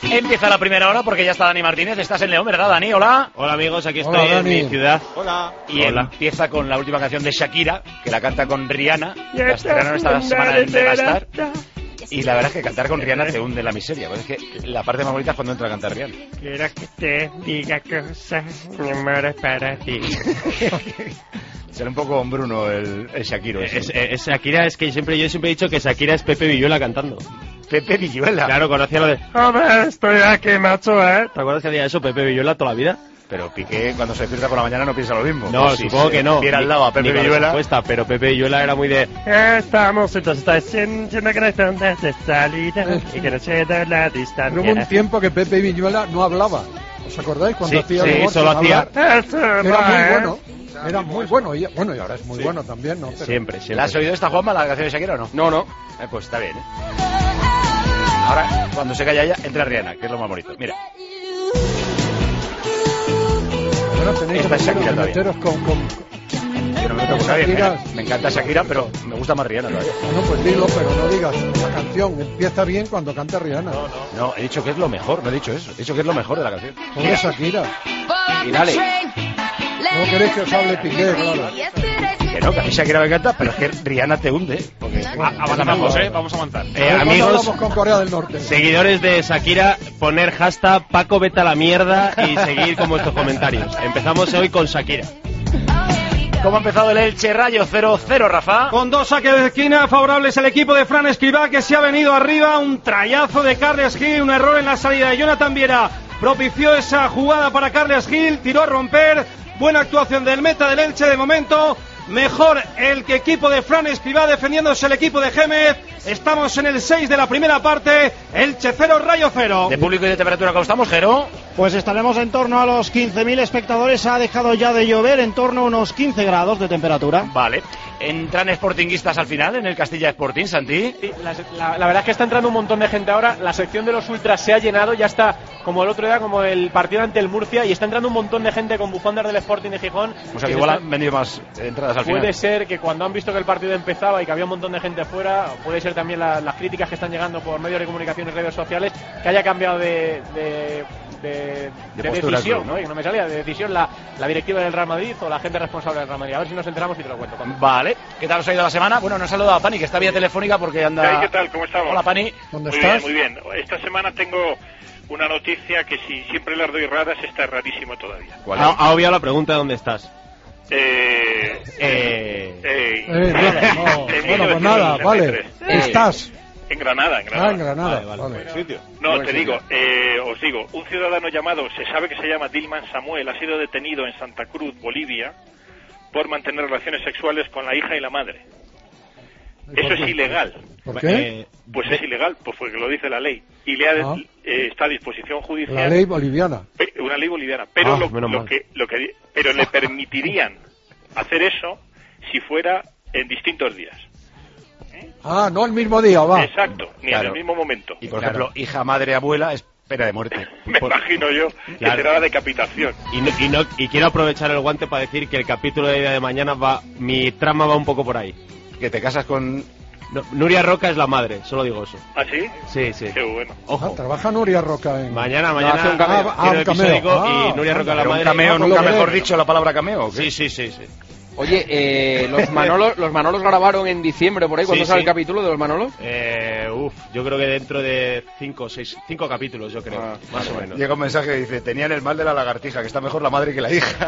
Empieza la primera hora porque ya está Dani Martínez. Estás en León, ¿verdad, Dani? Hola. Hola, amigos, aquí estoy en mi ciudad. Hola. Y empieza con la última canción de Shakira, que la canta con Rihanna. La estrenaron esta semana en Megastar. Y la verdad es que cantar con Rihanna te hunde la miseria. Pues es que la parte más bonita es cuando entra a cantar Rihanna. Quiero que te diga cosas, mi amor es para ti. Será un poco hombruno el Shakiro. Es Shakira, es que yo siempre he dicho que Shakira es Pepe Villuela cantando. Pepe Villuela. Claro, conocía lo de... Hombre, estoy aquí, macho, ¿eh? ¿Te acuerdas que hacía eso Pepe Villuela toda la vida? Pero Piqué, cuando se despierta por la mañana, no piensa lo mismo. No, supongo que no. Viera al lado a Pepe Villuela. Pero Pepe Villuela era muy de... Estamos, entonces está siendo que no están desde salida y que no se da la distancia. Hubo un tiempo que Pepe Villuela no hablaba. ¿Os acordáis? Cuando hacía el humor, solo hacía... Era muy bueno. Era muy bueno. Y ahora es muy bueno también, ¿no? Pero... Siempre. ¿La has oído esta, Juanma, la canción de Shakira o no? No. Pues está bien, ¿eh? Ahora, cuando se calla ella, entra Rihanna, que es lo más bonito. Mira. Bueno, tenéis que meteros con... Yo no me meto con nadie, me encanta Shakira, pero me gusta más Rihanna todavía. Bueno, pues dilo, pero no digas. La canción empieza bien cuando canta Rihanna. No, he dicho que es lo mejor, no he dicho eso. He dicho que es lo mejor de la canción. Pobre Shakira. Y dale. ¿Cómo queréis que os hable Piqué? Claro. Que no, que a mí Shakira me encanta, pero es que Rihanna te hunde. Porque avanzamos, vamos a avanzar. Amigos, con Corea del Norte. Seguidores de Shakira, poner hashtag Paco vete a la mierda y seguir con vuestros comentarios. Empezamos hoy con Shakira. ¿Cómo ha empezado el Elche Rayo 0-0, Rafa? Con 2 saques de esquina favorables el equipo de Fran Escribá, que se ha venido arriba. Un trayazo de Carles Gil, un error en la salida de Jonathan Viera propició esa jugada para Carles Gil, tiró a romper. Buena actuación del meta del Elche de momento. Mejor el que equipo de Fran Escribá defendiéndose el equipo de Gémez. Estamos en el 6 de la primera parte. Elche 0, Rayo 0. ¿De público y de temperatura cómo estamos, Jero? Pues estaremos en torno a los 15.000 espectadores. Ha dejado ya de llover, en torno a unos 15 grados de temperatura. Vale. ¿Entran sportinguistas al final en el Castilla Sporting, Santi? Sí, la verdad es que está entrando un montón de gente ahora. La sección de los ultras se ha llenado, ya está como el otro día, como el partido ante el Murcia, y está entrando un montón de gente con bufandas del Sporting de Gijón. O sea que igual han vendido más entradas al final. Puede ser que cuando han visto que el partido empezaba y que había un montón de gente fuera, puede ser también las críticas que están llegando por medios de comunicación y redes sociales, que haya cambiado de decisión, ¿no? Y no me salía de decisión la directiva del Real Madrid o la gente responsable del Real Madrid. A ver si nos enteramos y te lo cuento. Vale. ¿Qué tal os ha ido la semana? Bueno, nos ha saludado a Pani, que está vía telefónica porque anda... ¿Qué tal? ¿Cómo estamos? Hola, Pani. ¿Dónde estás? Muy bien. Esta semana tengo una noticia que si siempre las doy raras, está rarísimo todavía. Ha obviado la pregunta de dónde estás. Bueno, pues nada, vale. Estás... En Granada. En Granada. Vale. No, te digo, os digo, un ciudadano llamado, se sabe que se llama Dilman Samuel, ha sido detenido en Santa Cruz, Bolivia, por mantener relaciones sexuales con la hija y la madre. Eso es ilegal. ¿Por qué? Pues es ilegal, pues porque lo dice la ley. Y está a disposición judicial. La ley boliviana. Una ley boliviana. Pero pero le permitirían hacer eso si fuera en distintos días. No el mismo día, va. Exacto, ni en el mismo momento. Y por ejemplo, hija, madre, abuela es pena de muerte. Me imagino yo que será la decapitación. Y quiero aprovechar el guante para decir que el capítulo de día de mañana mi trama va un poco por ahí. Que te casas con... No, Nuria Roca es la madre, solo digo eso. ¿Ah, sí? Sí. Qué bueno. Ojo. Trabaja Nuria Roca en... Mañana hace un cameo. un cameo. Y Nuria Roca la madre. Un cameo, nunca mejor dicho la palabra cameo. ¿O qué? Sí. Oye, los Manolos grabaron en diciembre, por ahí, ¿cuándo sale el capítulo de los Manolos? Yo creo que dentro de 5 capítulos, yo creo, más o menos. Llega un mensaje que dice, tenían el mal de la lagartija, que está mejor la madre que la hija.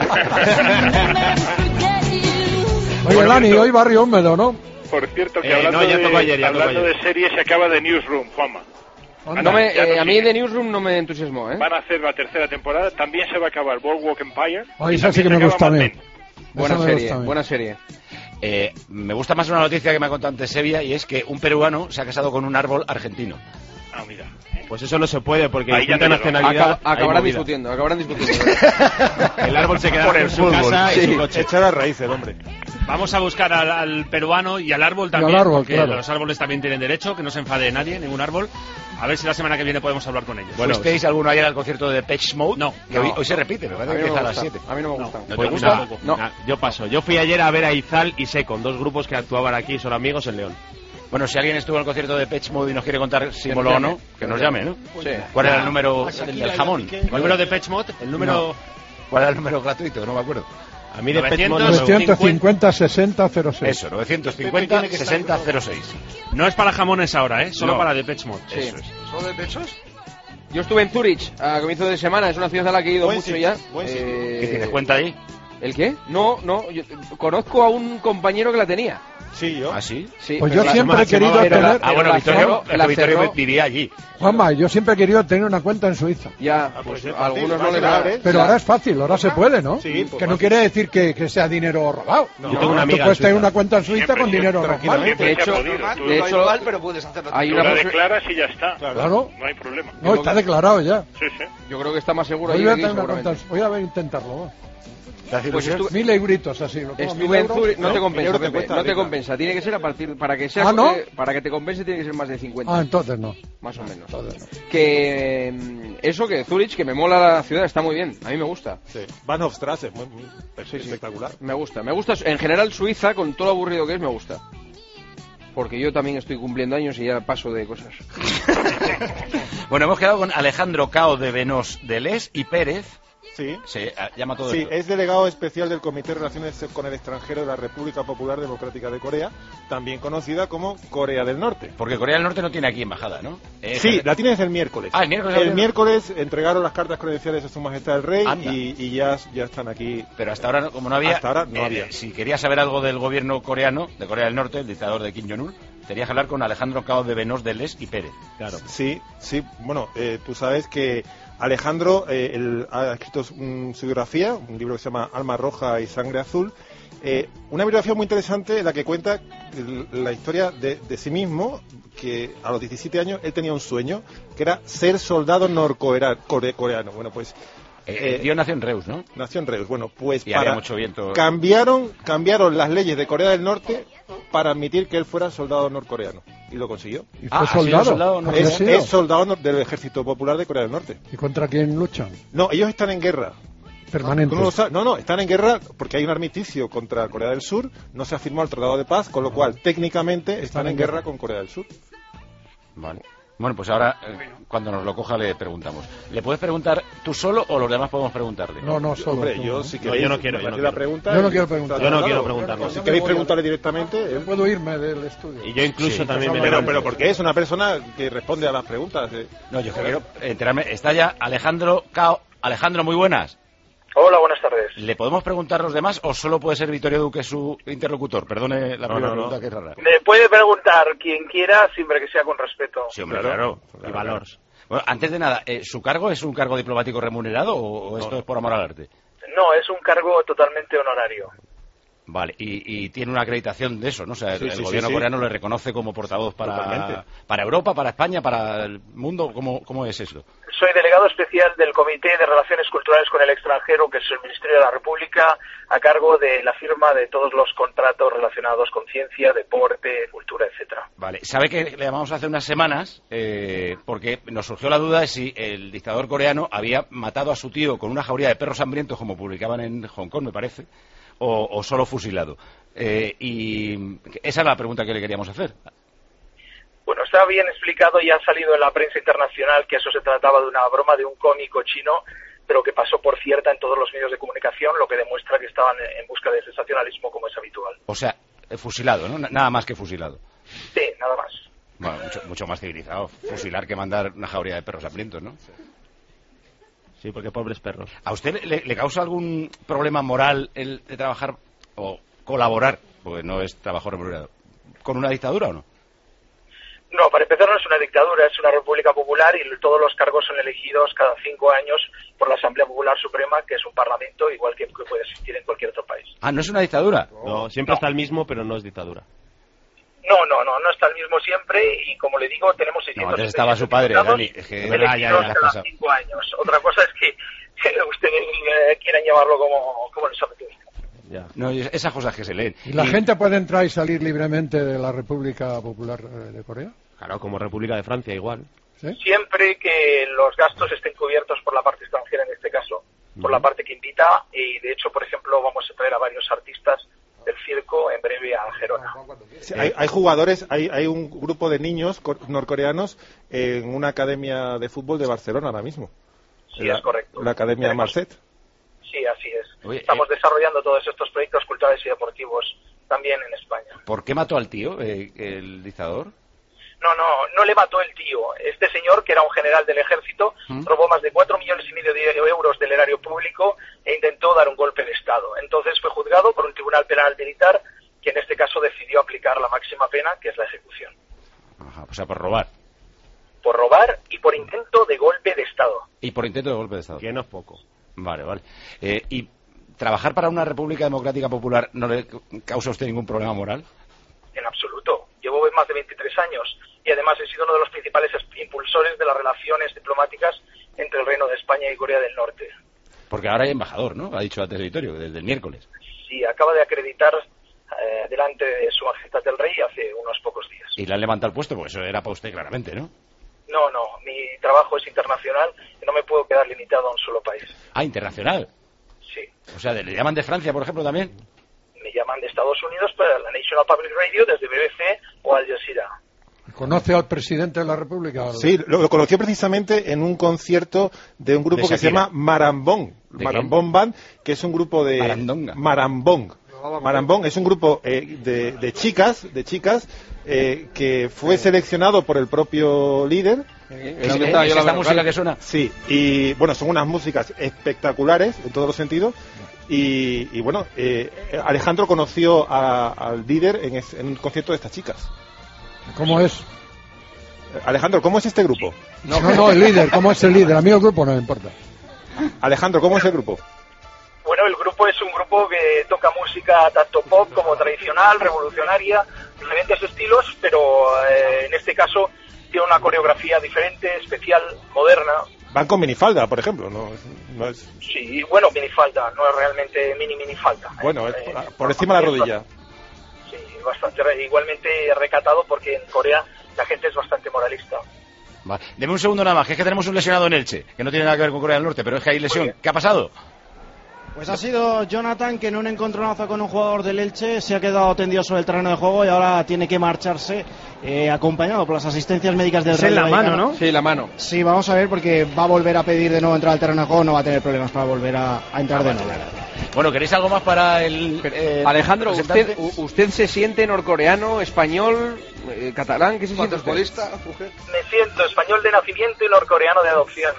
Oye, Dani, hoy Barrio Húmedo, ¿no? Por cierto, que hablando de series, se acaba de Newsroom, Juanma. A mí de Newsroom no me entusiasmó, ¿eh? Van a hacer la tercera temporada, también se va a acabar Boardwalk Empire. Esa sí que me gusta a mí. Buena serie. Me gusta más una noticia que me ha contado antes Sevilla, y es que un peruano se ha casado con un árbol argentino. Ah, mira. Pues eso no se puede, porque ahí ya nacionalidad acabarán discutiendo. El árbol se queda por su casa y su coche. Echar a raíces, hombre. Vamos a buscar al peruano y al árbol también, porque claro. Los árboles también tienen derecho, que no se enfade nadie, ningún árbol. A ver si la semana que viene podemos hablar con ellos. ¿Fuisteis alguno ayer al concierto de Depeche Mode? No. Que hoy se repite, me parece que empieza a las 7. A mí no me gusta. ¿No te gusta? No. Yo paso. Yo fui ayer a ver a Izal y Secon, dos grupos que actuaban aquí, son amigos en León. Bueno, si alguien estuvo en el concierto de Depeche Mode y nos quiere contar si moló o no, que nos llame, ¿no? Sí. ¿Cuál era el número del jamón? ¿El número de Depeche Mode? El número... No. ¿Cuál era el número gratuito? No me acuerdo. A mí de 950-60-06. Eso, 950-60-06. No es para jamones ahora, ¿eh? Solo No. para Depeche Mode. Sí. Eso es. ¿Solo de pechos? Yo estuve en Zurich a comienzo de semana, es una ciudad a la que he ido Buen mucho sitio, ya. buen sitio. ¿Qué tienes cuenta ahí? ¿El qué? No, yo conozco a un compañero que la tenía. Sí, yo. ¿Ah, sí? Sí, Pues pero yo la- siempre he querido pero la- tener... Ah, bueno, la Vittorio, cerró- la Vittorio cerró. vivía allí. Juanma, yo siempre he querido tener una cuenta en Suiza. Ya, pues pues es a algunos fácil, no le vas a da. ver, Pero ahora es fácil, ahora se puede, ¿no? Sí, pues que no fácil. quiere decir que sea dinero robado. No, yo tengo una Tú amiga puedes en tener Suiza. una cuenta en Suiza Siempre, con dinero tranquilamente. normal. De hecho, Tú de lo hecho, igual, pero puedes hacerlo. hay Tú una la posi- declaras y ya está. Claro. No hay problema. No, está declarado ya. Sí, sí. yo creo que está más seguro Voy ahí a, que aquí, tener una cuenta, seguramente. voy a ver, intentarlo. va. ¿Te hace Pues ilusión? 1000 euritos así. Lo pongo, 1000 Estuve en euros. Zurich, no te ¿no? compensa, 1000 euros te Pepe, cuesta, no te rica. compensa, tiene que ser a partir, para que sea, Ah, ¿no? para que te compense tiene que ser más de 50, Ah, entonces no. más o menos. Entonces no. Que eso, que Zurich, que me mola la ciudad, está muy bien, a mí me gusta. Sí. Bahnhofstrasse, muy Sí, sí. espectacular. Me gusta, en general Suiza, con todo lo aburrido que es, me gusta. Porque yo también estoy cumpliendo años y ya paso de cosas. Bueno, hemos quedado con Alejandro Cao de Venós de Les y Pérez. Sí. Se llama todo Sí, esto. es delegado especial del Comité de Relaciones con el Extranjero de la República Popular Democrática de Corea, también conocida como Corea del Norte. Porque Corea del Norte no tiene aquí embajada, ¿no? Sí, la tienes el miércoles. Ah, el miércoles. El miércoles entregaron las cartas credenciales a Su Majestad el Rey Anda. y ya están aquí. Pero hasta ahora, como no había... Hasta ahora no había. Si querías saber algo del gobierno coreano, de Corea del Norte, el dictador de Kim Jong-un, tenías que hablar con Alejandro Cao de Venós de Les y Pérez. Claro. Sí, bueno, tú sabes que Alejandro ha escrito su biografía, un libro que se llama Alma Roja y Sangre Azul, una biografía muy interesante en la que cuenta la historia de sí mismo, que a los 17 años él tenía un sueño, que era ser soldado norcoreano. Bueno, pues... El tío nació en Reus, ¿no? Nació en Reus. Bueno, pues Y había mucho viento. cambiaron las leyes de Corea del Norte para admitir que él fuera soldado norcoreano. Y lo consiguió. Y Ah, fue ha sido soldado. soldado, ¿no? ¿Había Es sido? soldado del Ejército Popular de Corea del Norte. ¿Y contra quién luchan? No, ellos están en guerra. Permanente. ¿Tú no lo sabes? No, están en guerra porque hay un armisticio contra Corea del Sur, no se ha firmado el Tratado de Paz, con lo cual técnicamente están en guerra con Corea del Sur. Vale. Bueno, pues ahora, cuando nos lo coja, le preguntamos. ¿Le puedes preguntar tú solo o los demás podemos preguntarle? No, solo. Hombre, tú, yo ¿no? si No, queréis, yo no quiero, yo no la quiero. pregunta, Yo no quiero preguntar. Yo no Claro, quiero preguntarlo. Si queréis preguntarle directamente, Puedo irme del estudio. Y yo incluso Sí, también me pero levanto. porque es una persona que responde a las preguntas. No, yo quiero enterarme. Está ya Alejandro Cao. Alejandro, muy buenas. Hola, buenas tardes. ¿Le podemos preguntar a los demás o solo puede ser Vittorio Duque su interlocutor? Perdone la primera pregunta, que es rara. Me puede preguntar quien quiera, siempre que sea con respeto. Sí, hombre, claro. Y valores. Bueno, antes de nada, ¿su cargo es un cargo diplomático remunerado o esto es por amor al arte? No, es un cargo totalmente honorario. Vale, y tiene una acreditación de eso, ¿no? O sea, Sí, el sí, gobierno sí. coreano le reconoce como portavoz Totalmente. para Europa, para España, para el mundo. ¿Cómo es eso? Soy delegado especial del Comité de Relaciones Culturales con el Extranjero, que es el Ministerio de la República, a cargo de la firma de todos los contratos relacionados con ciencia, deporte, cultura, etcétera. Vale, sabe que le llamamos hace unas semanas porque nos surgió la duda de si el dictador coreano había matado a su tío con una jauría de perros hambrientos, como publicaban en Hong Kong, me parece, o solo fusilado. Y esa es la pregunta que le queríamos hacer. Bueno, está bien explicado y ha salido en la prensa internacional que eso se trataba de una broma de un cómico chino, pero que pasó por cierta en todos los medios de comunicación, lo que demuestra que estaban en busca de sensacionalismo como es habitual. O sea, fusilado, ¿no? Nada más que fusilado. Sí, nada más. Bueno, mucho más civilizado. Fusilar que mandar una jauría de perros hambrientos, ¿no? Sí, porque pobres perros. ¿A usted le causa algún problema moral el de trabajar o colaborar, porque no es trabajo remunerado, con una dictadura o no? No, para empezar no es una dictadura, es una república popular y todos los cargos son elegidos cada 5 años por la Asamblea Popular Suprema, que es un parlamento igual que puede existir en cualquier otro país. Ah, ¿no es una dictadura? No, siempre está el mismo, pero no es dictadura. No está el mismo siempre y como le digo, tenemos 600... No, antes estaba su padre, Dani. Es que elegidos ya cada pasa. 5 años. Otra cosa es que ustedes quieran llamarlo como les apetezca. Ya. No, esas cosas que se leen. ¿Y la gente puede entrar y salir libremente de la República Popular de Corea? Claro, como República de Francia igual. ¿Sí? Siempre que los gastos estén cubiertos por la parte extranjera, en este caso, por la parte que invita, y de hecho, por ejemplo, vamos a traer a varios artistas del circo en breve a Gerona. Sí, hay jugadores, hay un grupo de niños norcoreanos en una academia de fútbol de Barcelona ahora mismo. Sí, es correcto. La Academia Marcet. Sí, así es. Oye, Estamos desarrollando todos estos proyectos culturales y deportivos también en España. ¿Por qué mató al tío, el dictador? No le mató el tío. Este señor, que era un general del ejército, robó más de 4,5 millones de euros del erario público e intentó dar un golpe de Estado. Entonces fue juzgado por un tribunal penal militar que en este caso decidió aplicar la máxima pena, que es la ejecución. Ajá, o sea, por robar. Por robar y por intento de golpe de Estado. Y por intento de golpe de Estado. Que no es poco. Vale. ¿Y trabajar para una República Democrática Popular no le causa a usted ningún problema moral? En absoluto. Llevo más de 23 años y además he sido uno de los principales impulsores de las relaciones diplomáticas entre el Reino de España y Corea del Norte. Porque ahora hay embajador, ¿no? Ha dicho antes Vittorio, desde el miércoles. Sí, acaba de acreditar delante de Su Majestad el Rey hace unos pocos días. Y le han levantado el puesto, porque eso era para usted claramente, ¿no? No, mi trabajo es internacional y no me puedo quedar limitado a un solo país. Ah, internacional. Sí. O sea, ¿le llaman de Francia, por ejemplo, también? Me llaman de Estados Unidos para la National Public Radio, desde BBC o Al Jazeera. ¿Conoce al presidente de la República? Sí, lo conoció precisamente en un concierto de un grupo que se llama Marambong. Marambong Band, que es un grupo de... Marambong. Marambong es un grupo de chicas que fue seleccionado por el propio líder. ¿Esta música que suena? Sí, y bueno, son unas músicas espectaculares en todos los sentidos. Y bueno, Alejandro conoció al líder en un concierto de estas chicas. ¿Cómo es? Alejandro, ¿cómo es este grupo? No, el líder, ¿cómo es el líder? A mí el grupo no me importa. Alejandro, ¿cómo es el grupo? Bueno, el grupo es un grupo que toca música tanto pop como tradicional, revolucionaria, diferentes estilos, pero en este caso tiene una coreografía diferente, especial, moderna. Van con minifalda, por ejemplo, no es... Sí, bueno, minifalda, no es realmente minifalda. Bueno, es por encima de la rodilla. Sí, bastante, igualmente recatado porque en Corea la gente es bastante moralista. Vale. Deme un segundo nada más, que es que tenemos un lesionado en Elche, que no tiene nada que ver con Corea del Norte, pero es que hay lesión. ¿Qué ha pasado? Pues ha sido Jonathan, que en un encontronazo con un jugador del Elche se ha quedado tendido sobre el terreno de juego y ahora tiene que marcharse acompañado por las asistencias médicas del Rayo Vallecano. La mano, ¿no? Sí, la mano. Sí, vamos a ver, porque va a volver a pedir de nuevo entrar al terreno de juego, no va a tener problemas para volver a entrar de nuevo. Bueno, ¿queréis algo más para el Alejandro, usted se siente norcoreano, español, catalán? ¿Qué se siente usted? Me siento español de nacimiento y norcoreano de adopción.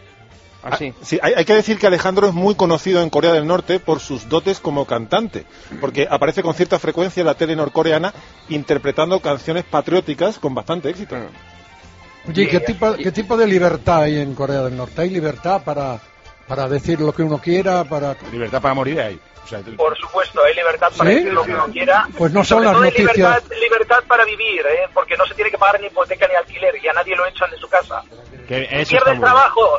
Así. Sí, hay que decir que Alejandro es muy conocido en Corea del Norte por sus dotes como cantante, porque aparece con cierta frecuencia en la tele norcoreana interpretando canciones patrióticas con bastante éxito. Oye, ¿qué tipo de libertad hay en Corea del Norte? ¿Hay libertad para decir lo que uno quiera? Libertad para morir hay. O sea, por supuesto, hay libertad para decir lo que uno quiera. Pues no son las noticias. Libertad para vivir, porque no se tiene que pagar ni hipoteca ni alquiler, y a nadie lo echan de su casa. Ni pierde el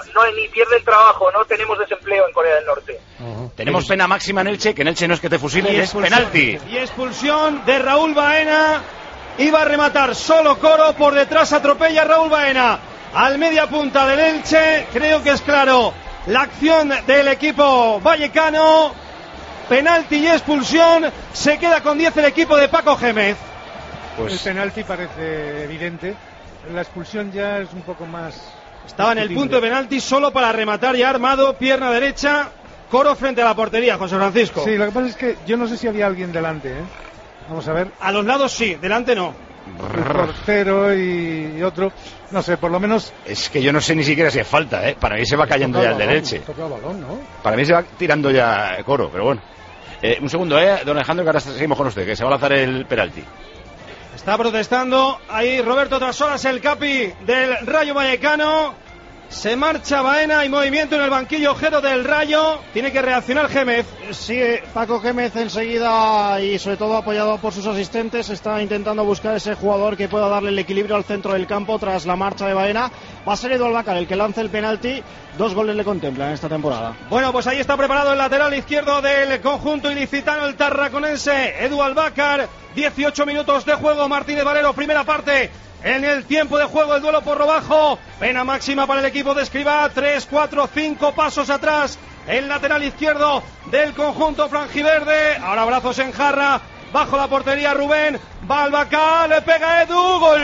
trabajo, no tenemos desempleo en Corea del Norte. Tenemos pena máxima en Elche, que en Elche no es que te fusilen, es penalti. Y expulsión de Raúl Baena. Iba a rematar solo Coro, por detrás atropella a Raúl Baena al media punta del Elche. Creo que es claro la acción del equipo vallecano. Penalti y expulsión. Se queda con 10 el equipo de Paco Gémez. El penalti parece evidente. La expulsión ya es un poco más... Estaba en el punto de penalti solo para rematar, ya armado, pierna derecha, Coro frente a la portería, José Francisco. Sí, lo que pasa es que yo no sé si había alguien delante, ¿eh? Vamos a ver. A los lados sí, delante no. El portero y otro, no sé, por lo menos... Es que yo no sé ni siquiera si es falta, ¿eh? Para mí se va cayendo ya el de Elche. Para mí se va tirando ya Coro, pero bueno. Un segundo, don Alejandro, que ahora seguimos con usted, que se va a lanzar el penalti. Está protestando ahí Roberto Trasoras, el capi del Rayo Vallecano. Se marcha Baena, hay movimiento en el banquillo ojero del Rayo. Tiene que reaccionar Gémez. Sí, Paco Gémez enseguida, y sobre todo apoyado por sus asistentes, está intentando buscar ese jugador que pueda darle el equilibrio al centro del campo tras la marcha de Baena. Va a ser Edu Albacar el que lance el penalti. 2 goles le contemplan en esta temporada. Bueno, pues ahí está preparado el lateral izquierdo del conjunto ilicitano, el tarraconense, Edu Albacar. 18 minutos de juego, Martínez Valero, primera parte. En el tiempo de juego, el duelo por lo bajo. Pena máxima para el equipo de Escribá. 3, 4, 5 pasos atrás. El lateral izquierdo del conjunto franjiverde. Ahora brazos en jarra bajo la portería Rubén, va Albacar, le pega Edu, gol.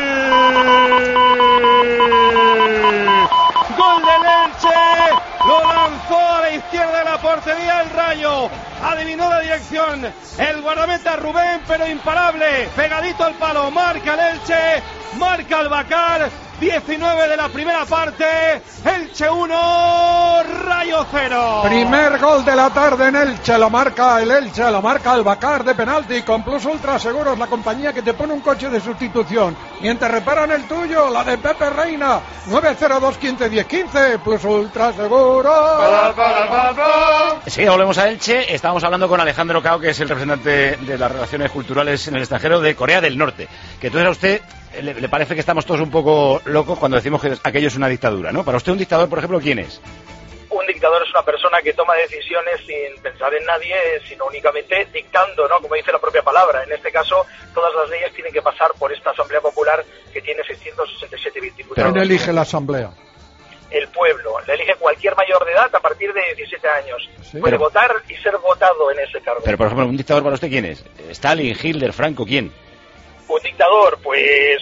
Gol del Elche, lo lanzó a la izquierda de la portería el Rayo, adivinó la dirección el guardameta Rubén, pero imparable, pegadito al palo, marca el Elche, marca Albacar. 19 de la primera parte, Elche 1, Rayo 0. Primer gol de la tarde en Elche, lo marca el Elche, lo marca Albacar de penalti, con Plus Ultra Seguros, la compañía que te pone un coche de sustitución mientras reparan el tuyo, la de Pepe Reina, 902 15 10 15, Plus Ultra Seguros. Sí, volvemos a Elche, estábamos hablando con Alejandro Cao, que es el representante de las relaciones culturales en el extranjero de Corea del Norte, que entonces a usted le parece que estamos todos un poco locos cuando decimos que aquello es una dictadura, ¿no? Para usted un dictador, por ejemplo, ¿quién es? Un dictador es una persona que toma decisiones sin pensar en nadie, sino únicamente dictando, ¿no? Como dice la propia palabra. En este caso, todas las leyes tienen que pasar por esta Asamblea Popular que tiene 667 diputados. ¿Quién elige la Asamblea? El pueblo. Le elige cualquier mayor de edad a partir de 17 años. Sí, puede pero votar y ser votado en ese cargo. Pero, por ejemplo, un dictador para usted, ¿quién es? ¿Stalin, Hitler, Franco, quién? Un dictador, pues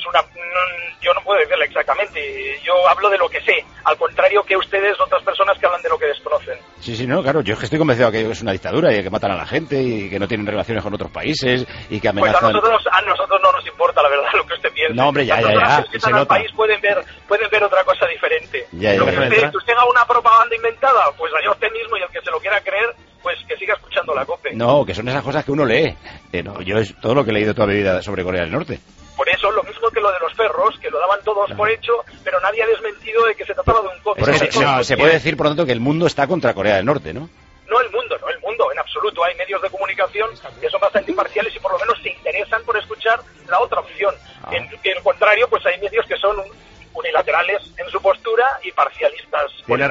yo no puedo decirle exactamente, yo hablo de lo que sé, al contrario que ustedes, otras personas que hablan de lo que desconocen. Sí, no, claro, yo es que estoy convencido de que es una dictadura y que matan a la gente y que no tienen relaciones con otros países y que amenazan... Pues a nosotros no nos importa, la verdad, lo que usted piensa. No, hombre, ya, los que se están al nota. país pueden ver otra cosa diferente. Lo que Ya. usted haga una propaganda inventada, pues allá usted mismo, y el que se lo quiera creer, pues que siga escuchando la COPE. No, que son esas cosas que uno lee. No, yo es todo lo que he leído toda mi vida sobre Corea del Norte. Por eso, lo mismo que lo de los perros, que lo daban todos por hecho, pero nadie ha desmentido de que se trataba de un cómic. Por eso se puede decir, por lo tanto, que el mundo está contra Corea del Norte, ¿no? No el mundo, en absoluto. Hay medios de comunicación que son bastante imparciales y por lo menos se interesan por escuchar la otra opción. En el contrario, pues hay medios que son unilaterales en su postura y parcialistas.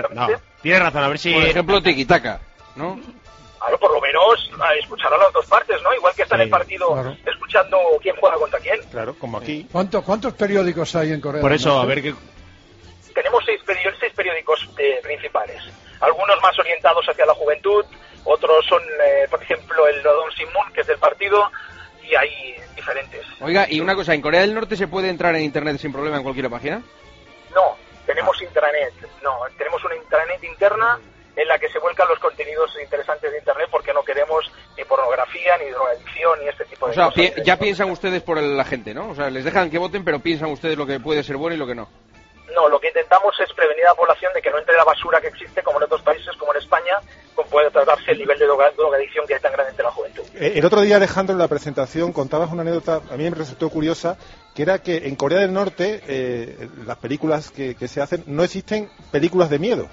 Tiene razón, a ver si... Por ejemplo, tiquitaca, ¿no? Claro, por lo menos a escuchar a las dos partes, ¿no? Igual que está en el partido claro, escuchando quién juega contra quién. Claro, como aquí. ¿Cuántos periódicos hay en Corea Por del eso, Norte? a ver qué... Tenemos seis periódicos principales. Algunos más orientados hacia la juventud, otros son, por ejemplo, el Rodon Sinmun, que es del partido, y hay diferentes. Oiga, y una cosa, ¿en Corea del Norte se puede entrar en Internet sin problema en cualquier página? No, tenemos intranet. No, tenemos una intranet interna en la que se vuelcan los contenidos interesantes de Internet porque no queremos ni pornografía, ni drogadicción, ni este tipo de cosas. O sea, ya piensan ustedes por la gente, ¿no? O sea, les dejan que voten, pero piensan ustedes lo que puede ser bueno y lo que no. No, lo que intentamos es prevenir a la población de que no entre la basura que existe, como en otros países, como en España, como puede tratarse el nivel de drogadicción que hay tan grande entre la juventud. El otro día, Alejandro, en la presentación contabas una anécdota, a mí me resultó curiosa, que era que en Corea del Norte, las películas que se hacen, no existen películas de miedo.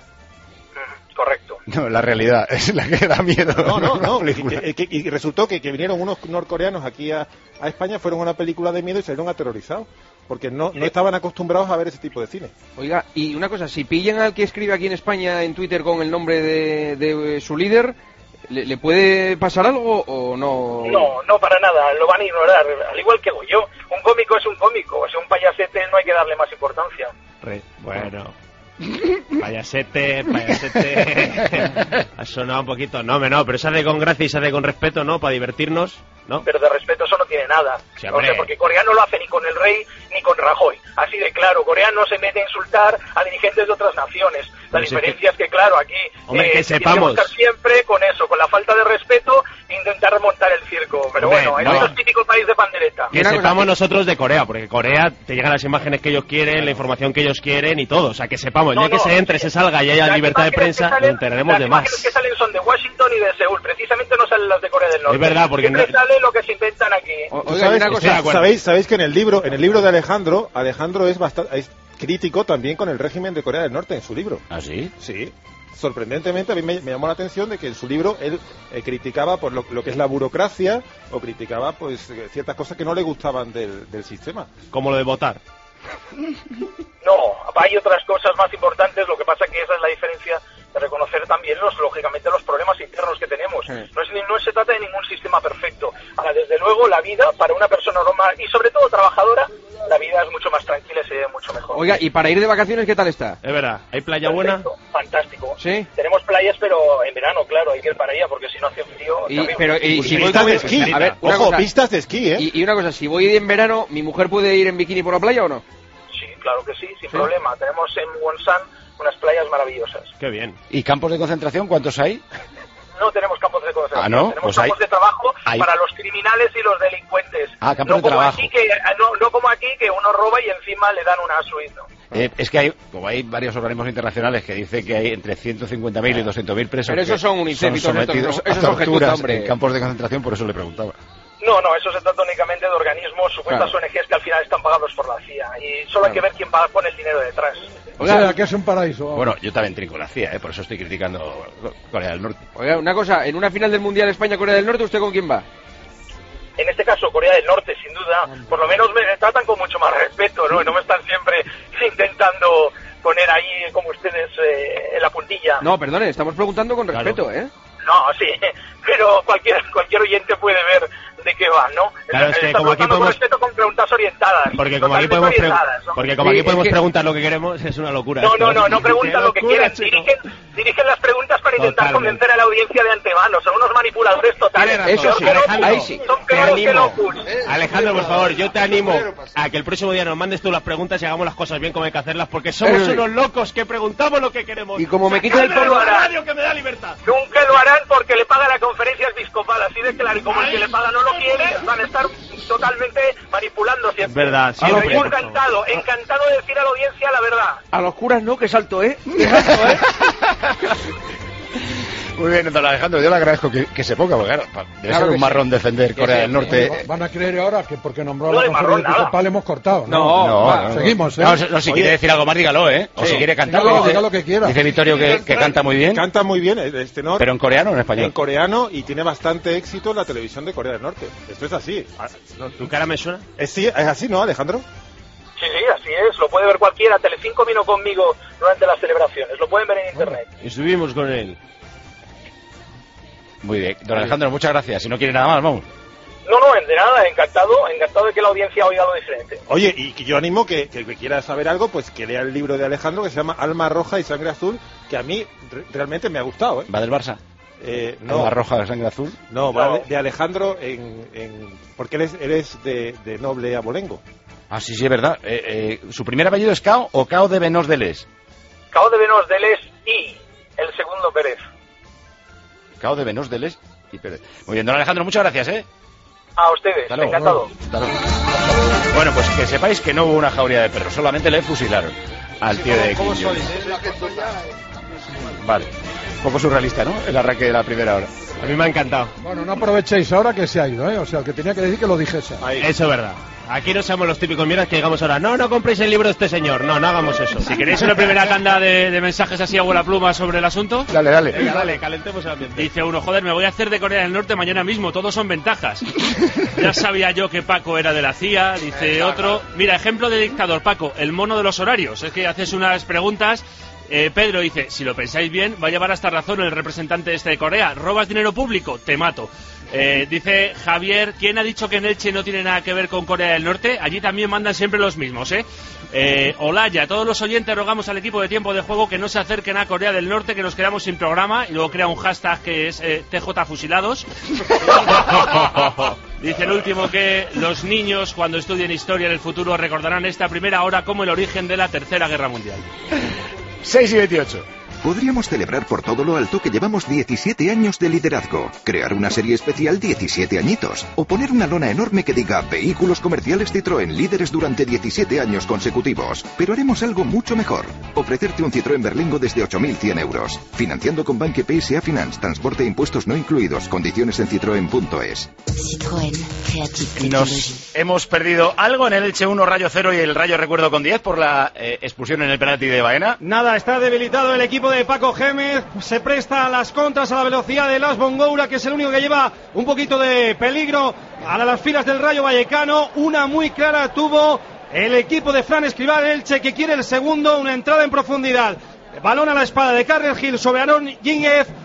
Correcto. No, la realidad es la que da miedo. No. Y resultó que vinieron unos norcoreanos aquí a España, fueron a una película de miedo y salieron aterrorizados, porque no estaban acostumbrados a ver ese tipo de cine. Oiga, y una cosa, si pillan al que escribe aquí en España en Twitter con el nombre de su líder, ¿le puede pasar algo o no? No, para nada, lo van a ignorar, al igual que hago yo. Un cómico es un cómico, o sea, un payasete no hay que darle más importancia. Bueno... Payasete. Ha sonado un poquito. No, pero se hace con gracia y se hace con respeto, ¿no? Para divertirnos, ¿no? Pero de respeto eso no tiene nada. Sí, o sea, porque Corea no lo hace ni con el rey ni con Rajoy. Así de claro, Corea no se mete a insultar a dirigentes de otras naciones. La diferencia es que, claro, aquí que sepamos. estar siempre con eso, con la falta de respeto, intentar remontar el circo. Pero bueno, eso es típico país de pandereta. Que sepamos nosotros de Corea, porque Corea te llegan las imágenes que ellos quieren, la información que ellos quieren y todo. O sea, que sepamos, el día que se entre, se salga y haya libertad de prensa, nos enteraremos de más. Las imágenes que salen son de Washington y de Seúl, precisamente no salen las de Corea del Norte. Es verdad, porque siempre sale lo que se inventan aquí. ¿Sabéis que en el libro de Alejandro es crítico también con el régimen de Corea del Norte en su libro? ¿Ah, sí? Sí. Sorprendentemente a mí me llamó la atención de que en su libro él criticaba por lo que es la burocracia o criticaba pues ciertas cosas que no le gustaban del sistema. Como lo de votar. No, hay otras cosas más importantes, lo que pasa que esa es la diferencia de reconocer también lógicamente los problemas internos que tenemos. Sí. No se trata de ningún sistema perfecto. Ahora, desde luego, la vida para una persona normal y sobre todo trabajadora, la vida es mucho más tranquila y se ve mucho mejor. Oiga, ¿y para ir de vacaciones qué tal está? Es verdad, ¿hay playa buena? Fantástico. ¿Sí? Tenemos playas, pero en verano, claro, hay que ir para allá, porque si no hace frío... Y si voy pistas con- de esquí. A ver, una Ojo, cosa, pistas de esquí, ¿eh? y una cosa, si voy en verano, ¿mi mujer puede ir en bikini por la playa o no? Sí, claro que sí, sin problema. Tenemos en Wonsan unas playas maravillosas. Qué bien. ¿Y campos de concentración cuántos hay? No tenemos campos de concentración, ¿no? tenemos Pues campos de trabajo hay. para los criminales y los delincuentes. Ah, campos no de como trabajo. Aquí que, no como aquí, que uno roba y encima le dan una suite, ¿no? Es que hay, como hay varios organismos internacionales que dicen que hay entre 150.000 y 200.000 presos. Pero esos que son UNICEF y todos sometidos estos, esos a son gentuza, torturas hombre. en campos de concentración, por eso le preguntaba. No, eso se trata únicamente de organismos, supuestas Claro. ONGs que al final están pagados por la CIA. Y solo hay que ver quién pone el dinero detrás. O sea, que es un paraíso. Bueno, yo también trinco la CIA, por eso estoy criticando Corea del Norte. Oiga, una cosa, en una final del Mundial España-Corea del Norte, ¿usted con quién va? En este caso, Corea del Norte, sin duda, por lo menos me tratan con mucho más respeto, ¿no? Y no me están siempre intentando poner ahí, como ustedes, en la puntilla. No, perdone, estamos preguntando con respeto, ¿eh? No, sí, pero cualquier oyente puede ver de qué va, ¿no? Claro, es que Está como aquí preguntando con podemos- respeto con preguntas orientadas. Porque como aquí totalmente podemos, orientadas, ¿no? porque como Sí, aquí podemos es que- preguntar lo que queremos, es una locura. No, esto. no preguntan lo que quieren, dirigen las preguntas para intentar Totalmente. convencer a la audiencia de antemano, son unos manipuladores totales. Tienes razón, Eso sí, Alejandro, ahí sí. Son te peores que animo. locos. Alejandro, por favor, yo te animo a que el próximo día nos mandes tú las preguntas y hagamos las cosas bien como hay que hacerlas, porque somos Eso sí. unos locos que preguntamos lo que queremos. Y como me quita el ¡Sacadme de polvo- la radio que me da libertad! Nunca lo harán porque le paga la conferencia episcopal, así de claro, y como el que le paga no lo quiere, van a estar totalmente manipulando siempre. Es verdad, Pero siempre, yo por favor. encantado de decir a la audiencia la verdad. A los curas no, que salto, ¿eh? Que salto, ¿eh? Muy bien, don Alejandro, yo le agradezco que se ponga, porque claro, debe Claro ser que un marrón sí. defender Que Corea sí, del Norte. Oye, van a creer ahora que porque nombró a No la de marrón, conferencia nada. episcopal hemos cortado. No, Seguimos, ¿eh? No, si quiere decir algo más, dígalo, ¿eh? O Sí. si quiere cantar. Dígalo, diga lo que quiera. Dice Vittorio que canta muy bien. Canta muy bien, es tenor. ¿Pero en coreano o en español? En coreano, y tiene bastante éxito en la televisión de Corea del Norte. Esto es así. ¿Tu cara me suena? Es así, ¿no, Alejandro? Sí, así es, lo puede ver cualquiera. Telecinco vino conmigo durante las celebraciones, lo pueden ver en internet. Y subimos con él. Muy bien. Don Alejandro, muchas gracias. Si no quiere nada más, vamos. No, de nada, encantado de que la audiencia oiga lo diferente. Oye, y que yo animo que el que quiera saber algo, pues que lea el libro de Alejandro que se llama Alma Roja y Sangre Azul, que a mí realmente me ha gustado, ¿eh? ¿Va del Barça? No. ¿Alma roja de sangre azul? No, va de Alejandro porque él es de noble abolengo. Ah, sí, es verdad. ¿Su primer apellido es Cao o Cao de Benós de Les? Cao de Benós de Les y el segundo Pérez. Cao de Benós de Les y Pérez. Muy bien, don Alejandro, muchas gracias, ¿eh? A ustedes, Hasta luego. encantado. Hasta luego. Bueno, pues que sepáis que no hubo una jauría de perros, solamente le fusilaron al tío de Kim Jong. Vale. Un poco surrealista, ¿no? El arranque de la primera hora. A mí me ha encantado. Bueno, no aprovechéis ahora que se ha ido, ¿eh? O sea, el que tenía que decir que lo dijese. Eso es verdad. Aquí no somos los típicos mierdas que llegamos ahora. No compréis el libro de este señor. No hagamos eso. Si queréis una primera tanda de mensajes así a vuela pluma sobre el asunto. Dale. Venga, dale, calentemos el ambiente. Dice uno, joder, me voy a hacer de Corea del Norte mañana mismo, todos son ventajas. Ya sabía yo que Paco era de la CIA, dice otro. Mira, ejemplo de dictador, Paco, el mono de los horarios. Es que haces unas preguntas. Pedro dice, si lo pensáis bien, va a llevar hasta razón el representante este de Corea. ¿Robas dinero público? Te mato. Dice Javier, ¿quién ha dicho que en Elche no tiene nada que ver con Corea del Norte? Allí también mandan siempre los mismos, ¿eh? Olaya, todos los oyentes rogamos al equipo de Tiempo de Juego que no se acerquen a Corea del Norte, que nos quedamos sin programa, y luego crea un hashtag que es TJ Fusilados. Dice el último que los niños cuando estudien historia en el futuro recordarán esta primera hora como el origen de la Tercera Guerra Mundial. 6 y 28. Podríamos celebrar por todo lo alto que llevamos 17 años de liderazgo, crear una serie especial 17 añitos, o poner una lona enorme que diga Vehículos comerciales Citroën líderes durante 17 años consecutivos. Pero haremos algo mucho mejor, ofrecerte un Citroën Berlingo desde 8.100 euros, financiando con Banque PSA Finance, transporte e impuestos no incluidos, condiciones en citroen.es. Citroën, Creative Technology. Nos hemos perdido algo en el Elche 1, Rayo 0 y el Rayo recuerdo con 10 por la expulsión en el penalti de Baena. Nada, está debilitado el equipo de Paco Gémez, se presta a las contras, a la velocidad de Las Bongoura, que es el único que lleva un poquito de peligro a las filas del Rayo Vallecano. Una muy clara tuvo el equipo de Fran Escribá Elche, que quiere el segundo, una entrada en profundidad. Balón a la espada de Carles Gil sobre Aaron Yíñez.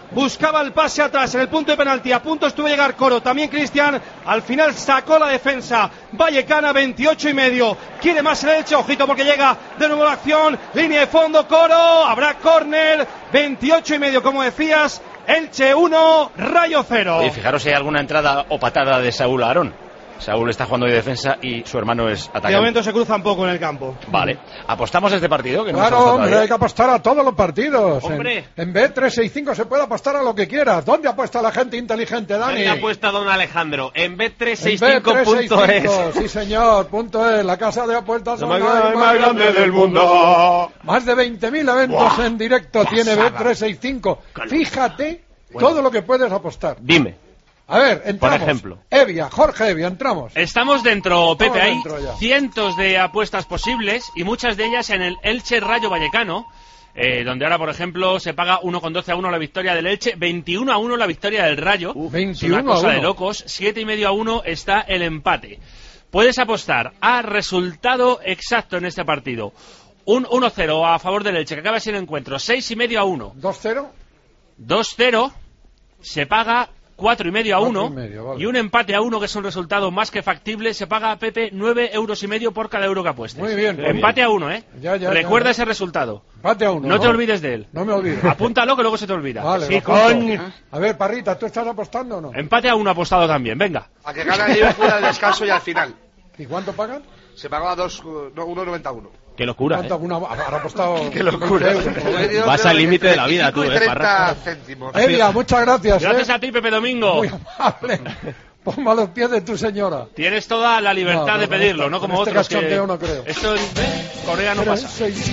buscaba el pase atrás en el punto de penalti, a punto estuvo a llegar Coro, también Cristian, al final sacó la defensa vallecana, 28,5, quiere más el Elche, ojito porque llega de nuevo la acción, línea de fondo, Coro, habrá córner, 28,5 como decías, Elche 1, Rayo 0. Oye, fijaros si hay alguna entrada o patada de Saúl Aarón. Saúl está jugando de defensa y su hermano es atacante. De momento se cruzan poco en el campo. Vale. ¿Apostamos a este partido? Que no claro, hombre, hay que apostar a todos los partidos. Hombre. En Bet365 se puede apostar a lo que quieras. ¿Dónde apuesta la gente inteligente, Dani? ¿Dónde apuesta don Alejandro? En Bet365.es. Sí, señor, .es, la casa de apuestas más grande del mundo. Más de 20.000 eventos en directo tiene Bet365. Fíjate todo lo que puedes apostar. Dime. A ver, entramos. Por ejemplo. Jorge Evia, entramos. Estamos dentro, Pepe. Hay dentro cientos de apuestas posibles y muchas de ellas en el Elche Rayo Vallecano, donde ahora, por ejemplo, se paga 1,12 a 1 la victoria del Elche, 21 a 1 la victoria del Rayo. 21 es una cosa a 1. de locos. 7,5 a 1 está el empate. Puedes apostar a resultado exacto en este partido. Un 1-0 a favor del Elche, que acaba sin encuentro. 6,5 a 1. 2-0. 2-0 se paga 4,5 a 1 vale. y un empate a 1, que es un resultado más que factible, se paga a Pepe 9,5 euros por cada euro que apuestes. Muy bien. Empate a 1, Recuerda ese resultado. Empate a 1. No te olvides de él. No me olvido. Apúntalo que luego se te olvida. Vale, sí, a ver, Parrita, ¿tú estás apostando o no? Empate a 1 apostado también, venga. A que gana el Liverpool al descanso y al final. ¿Y cuánto pagan? Se paga 1,91. Qué locura, Habrá apostado. Qué locura. Vas al límite de la vida, tú, 30 céntimos. Evia, muchas gracias. Gracias a ti, Pepe Domingo. Muy amable. Ponme a los pies de tu señora. Tienes toda la libertad de pedirlo, no como otros que... no creo. Esto en Corea no pasa.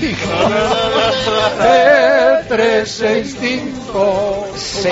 365.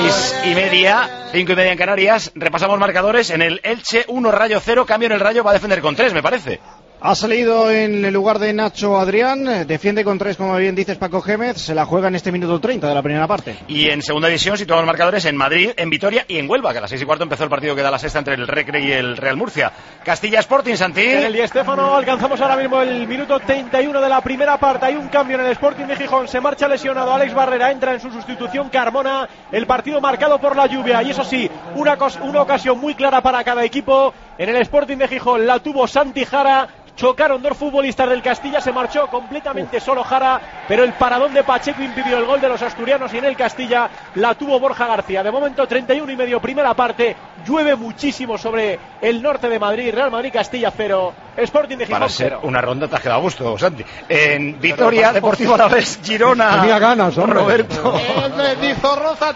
6:30, 5:30 en Canarias. Repasamos marcadores. En el Elche 1, Rayo 0. Cambio en el Rayo, va a defender con 3, me parece. Ha salido en el lugar de Nacho Adrián, defiende con 3, como bien dices, Paco Gémez, se la juega en este minuto 30 de la primera parte. Y en segunda división situamos marcadores en Madrid, en Vitoria y en Huelva, que a las 6:15 empezó el partido que da la sexta entre el Recre y el Real Murcia. Castilla Sporting, Santi. En el Di Stéfano alcanzamos ahora mismo el minuto 31 de la primera parte. Hay un cambio en el Sporting de Gijón, se marcha lesionado Alex Barrera, entra en su sustitución Carmona, el partido marcado por la lluvia y eso sí, una ocasión muy clara para cada equipo. En el Sporting de Gijón la tuvo Santi Jara. Chocaron dos futbolistas del Castilla, se marchó completamente solo Jara, pero el paradón de Pacheco impidió el gol de los asturianos y en el Castilla la tuvo Borja García. De momento 31,5 primera parte, llueve muchísimo sobre el norte de Madrid, Real Madrid Castilla 0, Sporting de Gijón 0. Para ser una ronda te has quedado a gusto, Santi. En Vitoria, Deportivo Alavés, Girona. Tenía ganas, hombre. Roberto. El Mendizorroza,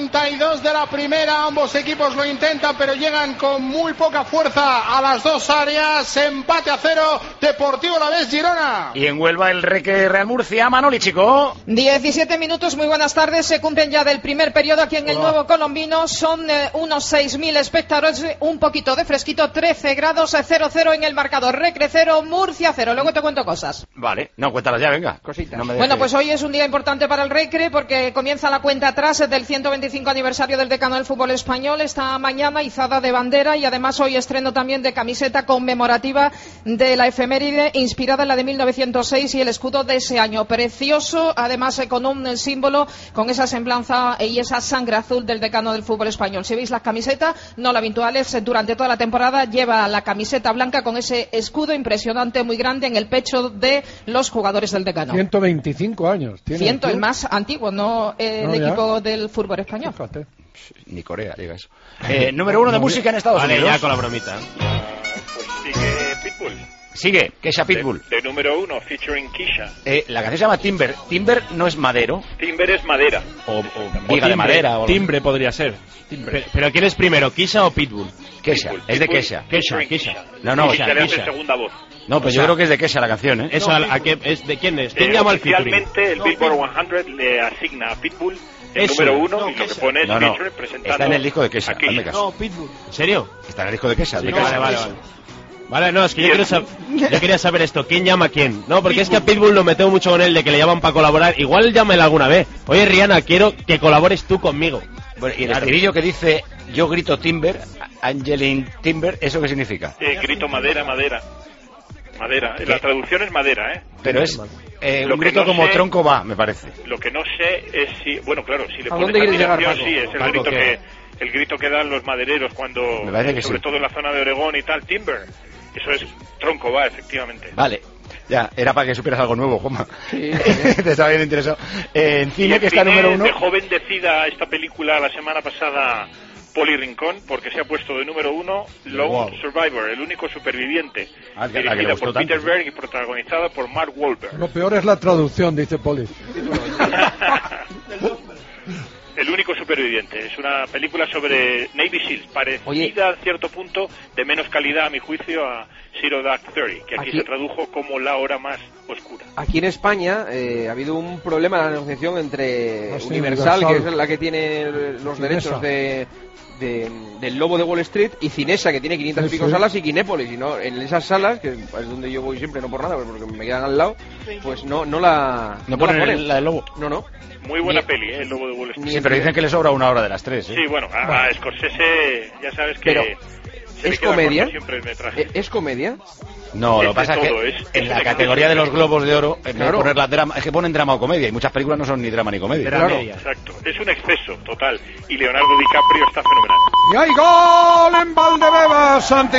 32 de la primera, ambos equipos lo intentan pero llegan con muy poca fuerza a las dos áreas, empate a 0. Deportivo Alavés Girona. Y en Huelva el Recre Real Murcia, Manoli, chico. 17 minutos, muy buenas tardes. Se cumplen ya del primer periodo aquí en el Nuevo Colombino. Son unos 6.000 espectadores, un poquito de fresquito, 13 grados, 0-0 en el marcador. Recre 0, Murcia 0. Luego te cuento cosas. Vale, no, cuéntalas ya, venga. Cositas. No me Bueno, pues hoy es un día importante para el Recre porque comienza la cuenta atrás del 125 aniversario del decano del fútbol español. Esta mañana izada de bandera y además hoy estreno también de camiseta conmemorativa de la efeméride inspirada en la de 1906 y el escudo de ese año. Precioso, además con un símbolo, con esa semblanza y esa sangre azul del decano del fútbol español. Si veis las camisetas, no la habituales, durante toda la temporada lleva la camiseta blanca con ese escudo impresionante, muy grande en el pecho de los jugadores del decano. 125 años. ¿Tiene el más antiguo, no el equipo del fútbol español. Fíjate. Ni Corea, diga eso. Número 1 de música en Estados Unidos. Vale, ya con la bromita. Pues sigue Pitbull. Sigue, Kesha Pitbull. De número 1, featuring Kesha. La canción se llama Timber. Timber no es madero. Timber es madera. O viga de madera. O timbre podría ser. Pero ¿quién es primero, Kesha o Pitbull? Kesha, es de Kesha. Kesha. No, Kesha le hace segunda voz. No, pues yo creo que es de Kesha la canción, ¿eh? Eso, es ¿de quién es? ¿Quién llama al featuring? Oficialmente el Billboard 100 le asigna a Pitbull el número 1 y lo que pone es featuring presentando. Está en el disco de Kesha, hazme caso. No, Pitbull. ¿En serio? Está en el disco de Kesha. Sí, vale. Vale, no, es que yo quería saber esto, ¿quién llama a quién? No, porque es que a Pitbull lo meteo mucho con él de que le llaman para colaborar. Igual llámela alguna vez. Oye, Rihanna, quiero que colabores tú conmigo. Bueno, y el estribillo que dice yo grito Timber, Angeline Timber, ¿eso qué significa? Grito madera, madera. Madera. La traducción es madera, ¿eh? Pero es un grito no como sé, tronco va, me parece. Lo que no sé es si... Bueno, claro, si le ¿A pones dónde quieres llegar, afinación, Paco? sí, es el Paco, grito ¿qué? el grito que dan los madereros cuando... Me parece que sobre sí. todo en la zona de Oregón y tal, timber. Eso es tronco va, efectivamente. Vale. Ya, era para que supieras algo nuevo, Juanma. Sí. Te estaba bien interesado. En cine, que está número 1... De joven decida esta película la semana pasada Poli Rincón, porque se ha puesto de número 1 Lone Survivor, el único superviviente. La que le Dirigida gustó por tanto, Peter sí. Berg y protagonizada por Mark Wahlberg. Lo peor es la traducción, dice Poli. El único superviviente. Es una película sobre Navy Seals, parecida a cierto punto, de menos calidad a mi juicio a Zero Dark Thirty, que aquí se tradujo como La Hora Más Oscura. Aquí en España ha habido un problema en la negociación entre sí, Universal, Universal, que es la que tiene los derechos del Lobo de Wall Street, y Cinesa, que tiene 500 y pico salas, y Kinépolis. Y no, en esas salas, que es donde yo voy siempre, no por nada, porque me quedan al lado, pues no la ponen. la del Lobo. No. Muy buena peli, El Lobo de Wall Street. Sí, pero dicen que le sobra 1 hora de las 3. Sí, bueno, a Scorsese ya sabes que... Pero, se le ¿es queda comedia? corto siempre el metraje. ¿Es comedia? No, lo Es que pasa de es todo, que es en la un categoría de los Globos de Oro, en vez de Claro. poner la drama, es que ponen drama o comedia, y muchas películas no son ni drama ni comedia. Claro. Exacto, es un exceso total. Y Leonardo DiCaprio está fenomenal. Y hay gol en Valdebebas, Santi.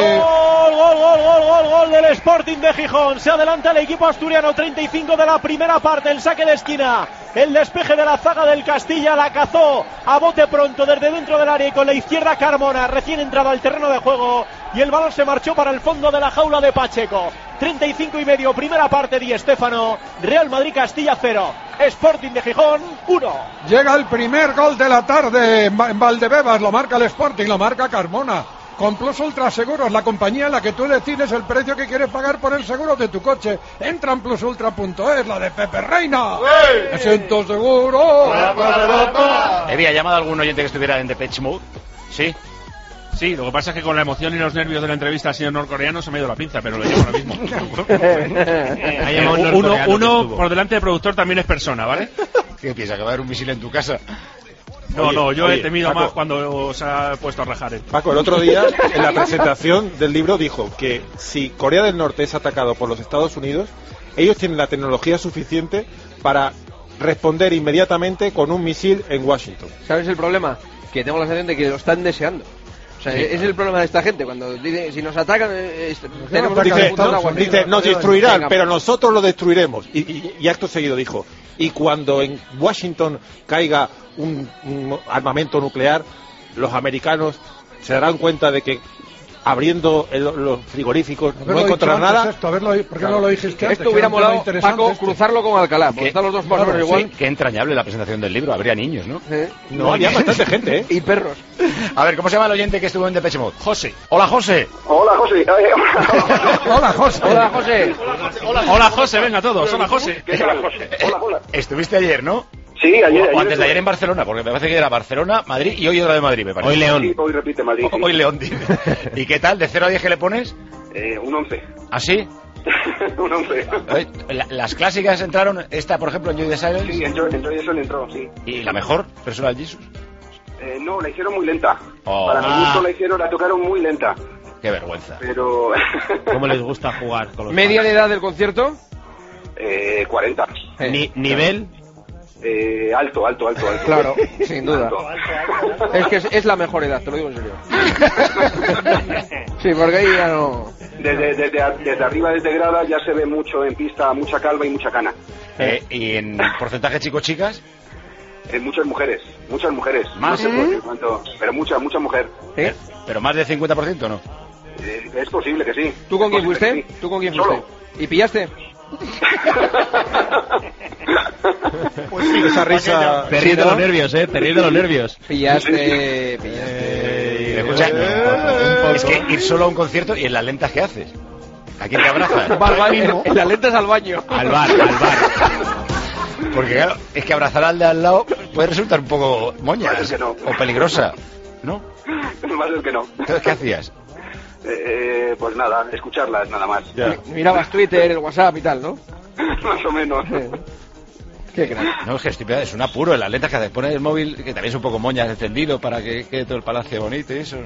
Gol del Sporting de Gijón. Se adelanta el equipo asturiano, 35 de la primera parte, el saque de esquina. El despeje de la zaga del Castilla, la cazó a bote pronto desde dentro del área y con la izquierda Carmona, recién entrado al terreno de juego, y el balón se marchó para el fondo de la jaula de Pacheco. 35 y medio, primera parte, Di Stéfano. Real Madrid Castilla 0, Sporting de Gijón 1. Llega el primer gol de la tarde en Valdebebas, lo marca el Sporting, lo marca Carmona. Con Plus Ultra Seguros, la compañía en la que tú decides el precio que quieres pagar por el seguro de tu coche. Entra en plusultra.es, la de Pepe Reina. Me siento seguro. ¿Había llamado a algún oyente que estuviera en Depeche Mode? Sí. Sí, lo que pasa es que con la emoción y los nervios de la entrevista al señor norcoreano se me ha ido la pinza, pero lo llevo ahora mismo. Ha llamado un norcoreano Uno que estuvo. por delante de productor también es persona, ¿vale? ¿Qué piensa? ¿Que va a haber un misil en tu casa? No, yo he oye, temido Paco. más cuando se ha puesto a rajar él. Paco, el otro día, en la presentación del libro, dijo que si Corea del Norte es atacado por los Estados Unidos, ellos tienen la tecnología suficiente para responder inmediatamente con un misil en Washington. ¿Sabes el problema? Que tengo la sensación de que lo están deseando. O sea, es el problema de esta gente. Cuando dice, si nos atacan, tenemos que Dice, nos destruirán, pero nosotros lo destruiremos. Y acto seguido dijo, y cuando en Washington caiga un armamento nuclear, los americanos se darán cuenta de que abriendo los frigoríficos no encontrarán nada. ¿Por qué no lo dijiste antes? Esto hubiera Que era un tema molado, interesante Paco, este. cruzarlo con Alcalá, porque están los dos más o menos igual. Sí, qué entrañable la presentación del libro. Habría niños, ¿no? No, había bastante gente, ¿eh? Y perros. A ver, ¿cómo se llama el oyente que estuvo en Depeche Mode? José. Hola, José. Hola, José. Hola, José. Hola, José. Hola, José, venga todos. Hola, José. ¿Qué tal, José? Hola. Estuviste ayer, ¿no? Sí, ayer. O antes de ayer en Barcelona, porque me parece que era Barcelona, Madrid y hoy otra de Madrid, me parece. Hoy León. Sí, hoy repite Madrid. Sí. Hoy León, tío. ¿Y qué tal? ¿De 0 a 10 qué le pones? Un 11. ¿Ah, sí? Un 11. Las clásicas entraron, esta por ejemplo, Enjoy the Silence. Sí, Enjoy the Silence entró, sí. ¿Y la mejor? Personal Jesus. No, la hicieron muy lenta. Oh. Para mi gusto la tocaron muy lenta. Qué vergüenza. Pero... ¿Cómo les gusta jugar con los ¿Media de edad del concierto? 40. ¿Nivel? Alto. Claro, sin duda. Alto. Es que es la mejor edad, te lo digo en serio. Sí, porque ahí ya no... Desde arriba, desde grada, ya se ve mucho en pista, mucha calva y mucha cana. ¿Y en porcentaje chicos-chicas? Muchas mujeres. ¿Más? No sé por cuánto, pero mucha mujer. ¿Sí? ¿Pero más del 50% o no? Es posible que sí. ¿Tú con quién fuiste? Sí. ¿Tú con quién Solo. fuiste? ¿Y pillaste? Pues sí, esa risa... Perdiendo los nervios, perdiendo los nervios. Pillaste. Escucha, es que ir solo a un concierto y en las lentas que haces. ¿A quién te abrazas? Va al baño. En las lentas al baño. Al bar. Porque claro, es que abrazar al de al lado puede resultar un poco moña Parece que no. o peligrosa, ¿no? Va a ser que no. Entonces, ¿qué hacías? Pues nada, escucharlas nada más. Mirabas Twitter, el WhatsApp y tal, ¿no? Más o menos. Qué crack. No, es que es un apuro en las lentas que haces. Pones el móvil, que también es un poco moña encendido para que quede todo el palacio bonito y eso.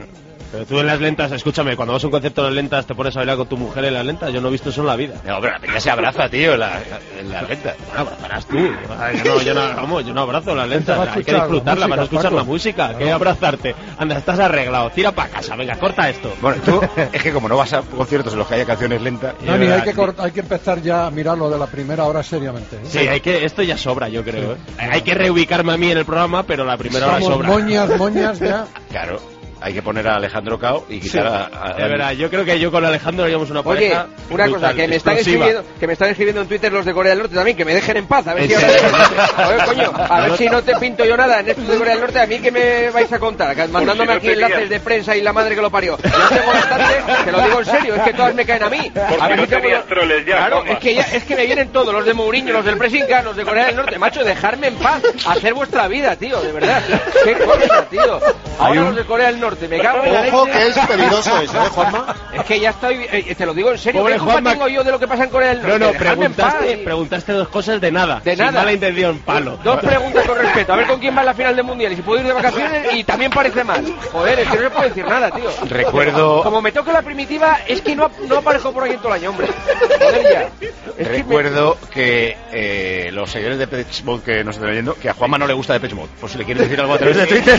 Pero tú en las lentas, escúchame, cuando vas a un concierto en las lentas te pones a bailar con tu mujer en las lentas. Yo no he visto eso en la vida. No, pero la peña se abraza, tío, en las lentas. Bueno, abrazarás tú. Yo no abrazo las lentas. Hay que disfrutarla, vas a escuchar la música. ¿Qué abrazarte? Anda, estás arreglado. Tira para casa, venga, corta esto. Bueno, tú, es que como no vas a conciertos en los que haya canciones lentas... Dani, hay que empezar ya a mirar lo de la primera hora seriamente. Sí, esto ya sobra, yo creo. Hay que reubicarme a mí en el programa, pero la primera hora sobra. Moñas ya. Claro. Hay que poner a Alejandro Cao y quitar a de verdad, yo creo que yo con Alejandro haríamos una pareja. Oye, una cosa, que me están escribiendo en Twitter los de Corea del Norte también, que me dejen en paz, a ver si ahora... coño, a ver si no te pinto yo nada en esto de Corea del Norte, a mí que me vais a contar, mandándome aquí enlaces de prensa y la madre que lo parió. Yo tengo bastante, te lo digo en serio, es que todas me caen a mí. A ver, no tenías troles ya, claro, es que me vienen todos, los de Mourinho, los del Presinca, los de Corea del Norte, macho, dejarme en paz, hacer vuestra vida, tío, de verdad. Qué cosa, tío. Ahora los de Corea del Norte, me cago en la leche. Ojo, que es peligroso eso, Juanma? Es que ya estoy, te lo digo en serio, Pobre ¿qué culpa Juanma, tengo yo de lo que pasa en Corea del Norte? No, preguntaste dos cosas de nada. De sin nada. Mala intención, palo. Dos preguntas con respeto, a ver con quién va a la final del Mundial y si puedo ir de vacaciones y también parece mal. Joder, es que no se puede decir nada, tío. Recuerdo... Como me toque la primitiva, es que no aparezco por ahí en todo el año, hombre. Joder, ya. Recuerdo que los seguidores de Depeche Mode que nos están oyendo, que a Juanma no le gusta Depeche Mode, por si le quieres decir algo a través de Twitter.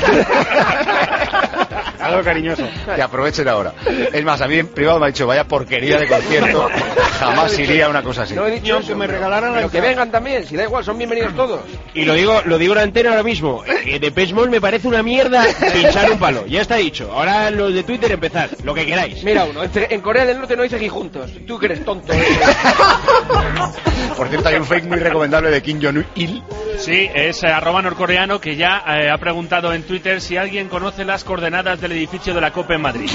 Algo cariñoso. Que aprovechen ahora. Es más, a mí en privado me ha dicho, vaya porquería de concierto, jamás iría a una cosa así. No he dicho que me regalaran pero que vengan también, si da igual, son bienvenidos todos. Y lo digo en antena ahora mismo. Depeche Mode me parece una mierda pinchar un palo. Ya está dicho. Ahora los de Twitter empezar, lo que queráis. Mira uno, en Corea del Norte no hay seguir juntos. Tú que eres tonto. Por cierto, hay un fake muy recomendable de Kim Jong-il. Sí, es @norcoreano que ya ha preguntado en Twitter si alguien conoce las coordenadas del edificio de la COPE en Madrid.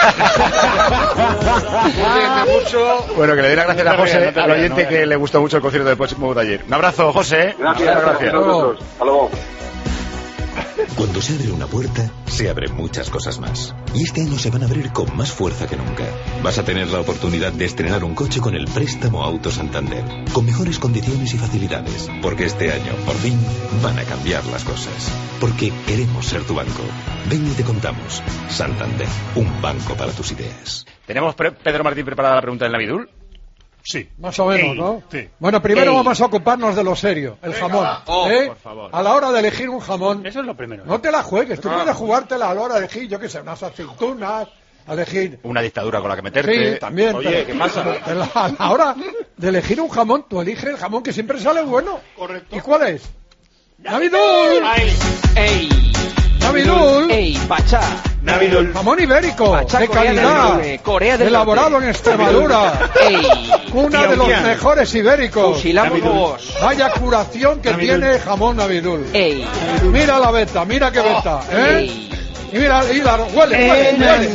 Bueno, que le dé las gracias a José, al oyente que le gustó mucho el concierto de Depeche Mode ayer. Un abrazo, José. Gracias. Gracias. Hasta luego. Cuando se abre una puerta, se abren muchas cosas más. Y este año se van a abrir con más fuerza que nunca. Vas a tener la oportunidad de estrenar un coche con el préstamo Auto Santander, con mejores condiciones y facilidades. Porque este año, por fin, van a cambiar las cosas. Porque queremos ser tu banco. Ven y te contamos. Santander, un banco para tus ideas. ¿Tenemos, Pedro Martín, preparada la pregunta del Navidul? Sí. Más o menos, ¿no? Sí. Bueno, primero vamos a ocuparnos de lo serio, el jamón. Por favor. A la hora de elegir un jamón, Eso es lo primero. no te la juegues, tú puedes jugártela a la hora de elegir, yo qué sé, unas aceitunas, a elegir... Una dictadura con la que meterte. Sí, también. Oye, ¿qué pasa? A la hora de elegir un jamón, tú eliges el jamón que siempre sale bueno. Correcto. ¿Y cuál es? ¡Navidul! ¡Ey! ¡Navidul! ¡Ey, Pachá! Navidul. Jamón ibérico, Pachá, de Corea del calidad, Norte, Corea del elaborado Norte. en Extremadura, ¡Ey! una de los mejores ibéricos. Fusilamos robos. Vaya curación que Navidul. tiene jamón Navidul. ¡Ey! Mira la veta, mira qué veta, ¿eh? ¡Ey! Y mira, huele,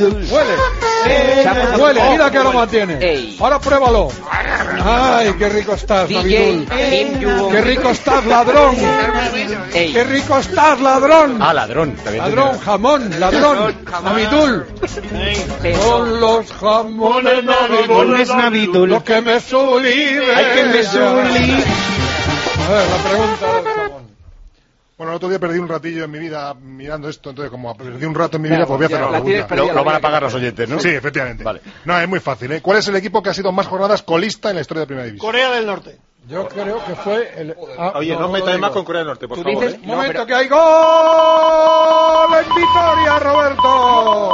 mira qué aroma tiene. Ey. Ahora pruébalo. Ay, qué rico estás, Navidul. DJ Qué rico estás, ladrón. Ey. Qué rico estás, ladrón. Ah, ladrón. Ladrón, jamón, ladrón. Navidul. Son los jamones Navidul. Lo que me sublive. Ay, que me sublive. A ver, la pregunta del jamón. Bueno, el otro día perdí un ratillo en mi vida mirando esto, entonces como perdí un rato en mi vida, pues voy a hacer la pregunta. Lo van a pagar los oyentes, ¿no? Sí, efectivamente. Vale. No, es muy fácil, ¿eh? ¿Cuál es el equipo que ha sido más jornadas colista en la historia de Primera División? Corea del Norte. Yo creo que fue el... Oye, no metáis más con Corea del Norte, por favor. dices- Un momento, que hay gol en Vitoria, Roberto.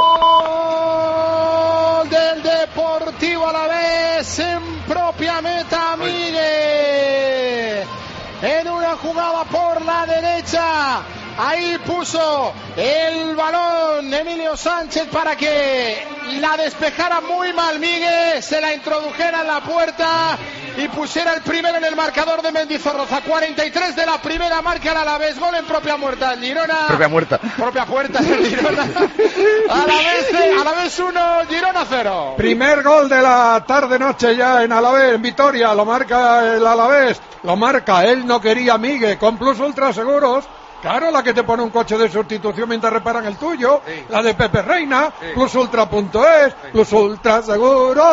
Gol del Deportivo Alavés en propia meta, Miguel. En una jugada por la derecha, ahí puso el balón Emilio Sánchez para que la despejara muy mal Miguel, se la introdujera en la puerta y pusiera el primero en el marcador de Mendizorroza. 43 de la primera, marca el Alavés, gol en propia muerta, el Girona. Propia muerta. Propia puerta del Girona. Alavés 1, Girona 0. Primer gol de la tarde-noche ya en Alavés, en Vitoria, lo marca el Alavés, lo marca, él no quería Miguel, con Plus Ultra Seguros. Claro, la que te pone un coche de sustitución mientras reparan el tuyo, la de Pepe Reina, plusultra.es, Plus Ultra Seguros.